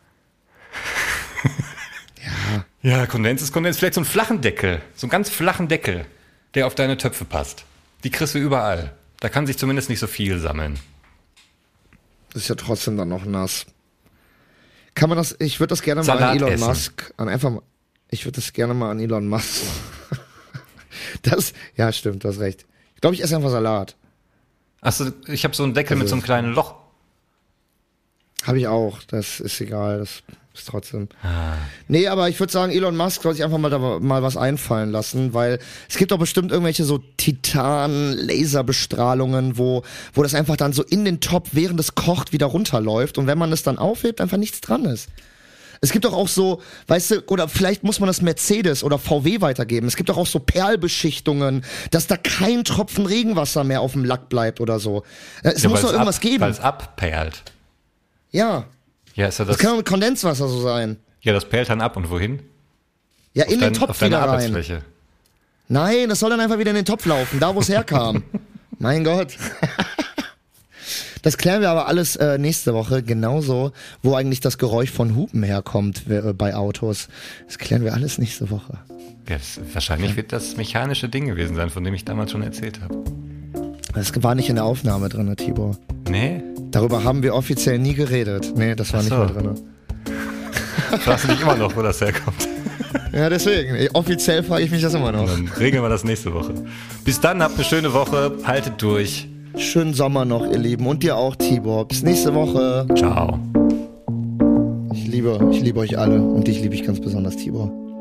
Ja, Kondens ist Kondens. Vielleicht so einen flachen Deckel, so einen ganz flachen Deckel, der auf deine Töpfe passt. Die kriegst du überall. Da kann sich zumindest nicht so viel sammeln. Das ist ja trotzdem dann noch nass. Kann man das, ich würde das gerne Salat mal an Elon essen. Musk, ich würde das gerne mal an Elon Musk. Ja, stimmt, du hast recht. Ich glaube, ich esse einfach Salat. Achso, ich habe so einen Deckel mit so einem kleinen Loch. Habe ich auch, das ist egal, das ist trotzdem. Nee, aber ich würde sagen, Elon Musk soll sich einfach mal was einfallen lassen, weil es gibt doch bestimmt irgendwelche so Titan-Laserbestrahlungen, wo das einfach dann so in den Topf, während es kocht, wieder runterläuft und wenn man es dann aufhebt, einfach nichts dran ist. Es gibt doch auch so, weißt du, oder vielleicht muss man das Mercedes oder VW weitergeben. Es gibt doch auch so Perlbeschichtungen, dass da kein Tropfen Regenwasser mehr auf dem Lack bleibt oder so. Es muss doch irgendwas geben. Weil es abperlt. Ja. Ja, ist ja Das kann doch mit Kondenswasser so sein. Ja, das perlt dann ab. Und wohin? Ja, in den Topf auf deine wieder rein. Arbeitsfläche. Nein, das soll dann einfach wieder in den Topf laufen, da wo es herkam. Mein Gott. Das klären wir aber alles nächste Woche, genauso, wo eigentlich das Geräusch von Hupen herkommt bei Autos. Das klären wir alles nächste Woche. Ja, wahrscheinlich wird das mechanische Ding gewesen sein, von dem ich damals schon erzählt habe. Das war nicht in der Aufnahme drin, Tibor. Nee? Darüber haben wir offiziell nie geredet. Nee, das war nicht mehr drin. Fragst du dich immer noch, wo das herkommt? Ja, deswegen. Offiziell frage ich mich das immer noch. Dann regeln wir das nächste Woche. Bis dann, habt eine schöne Woche. Haltet durch. Schönen Sommer noch, ihr Lieben. Und dir auch, Tibor. Bis nächste Woche. Ciao. Ich liebe euch alle. Und dich liebe ich ganz besonders, Tibor.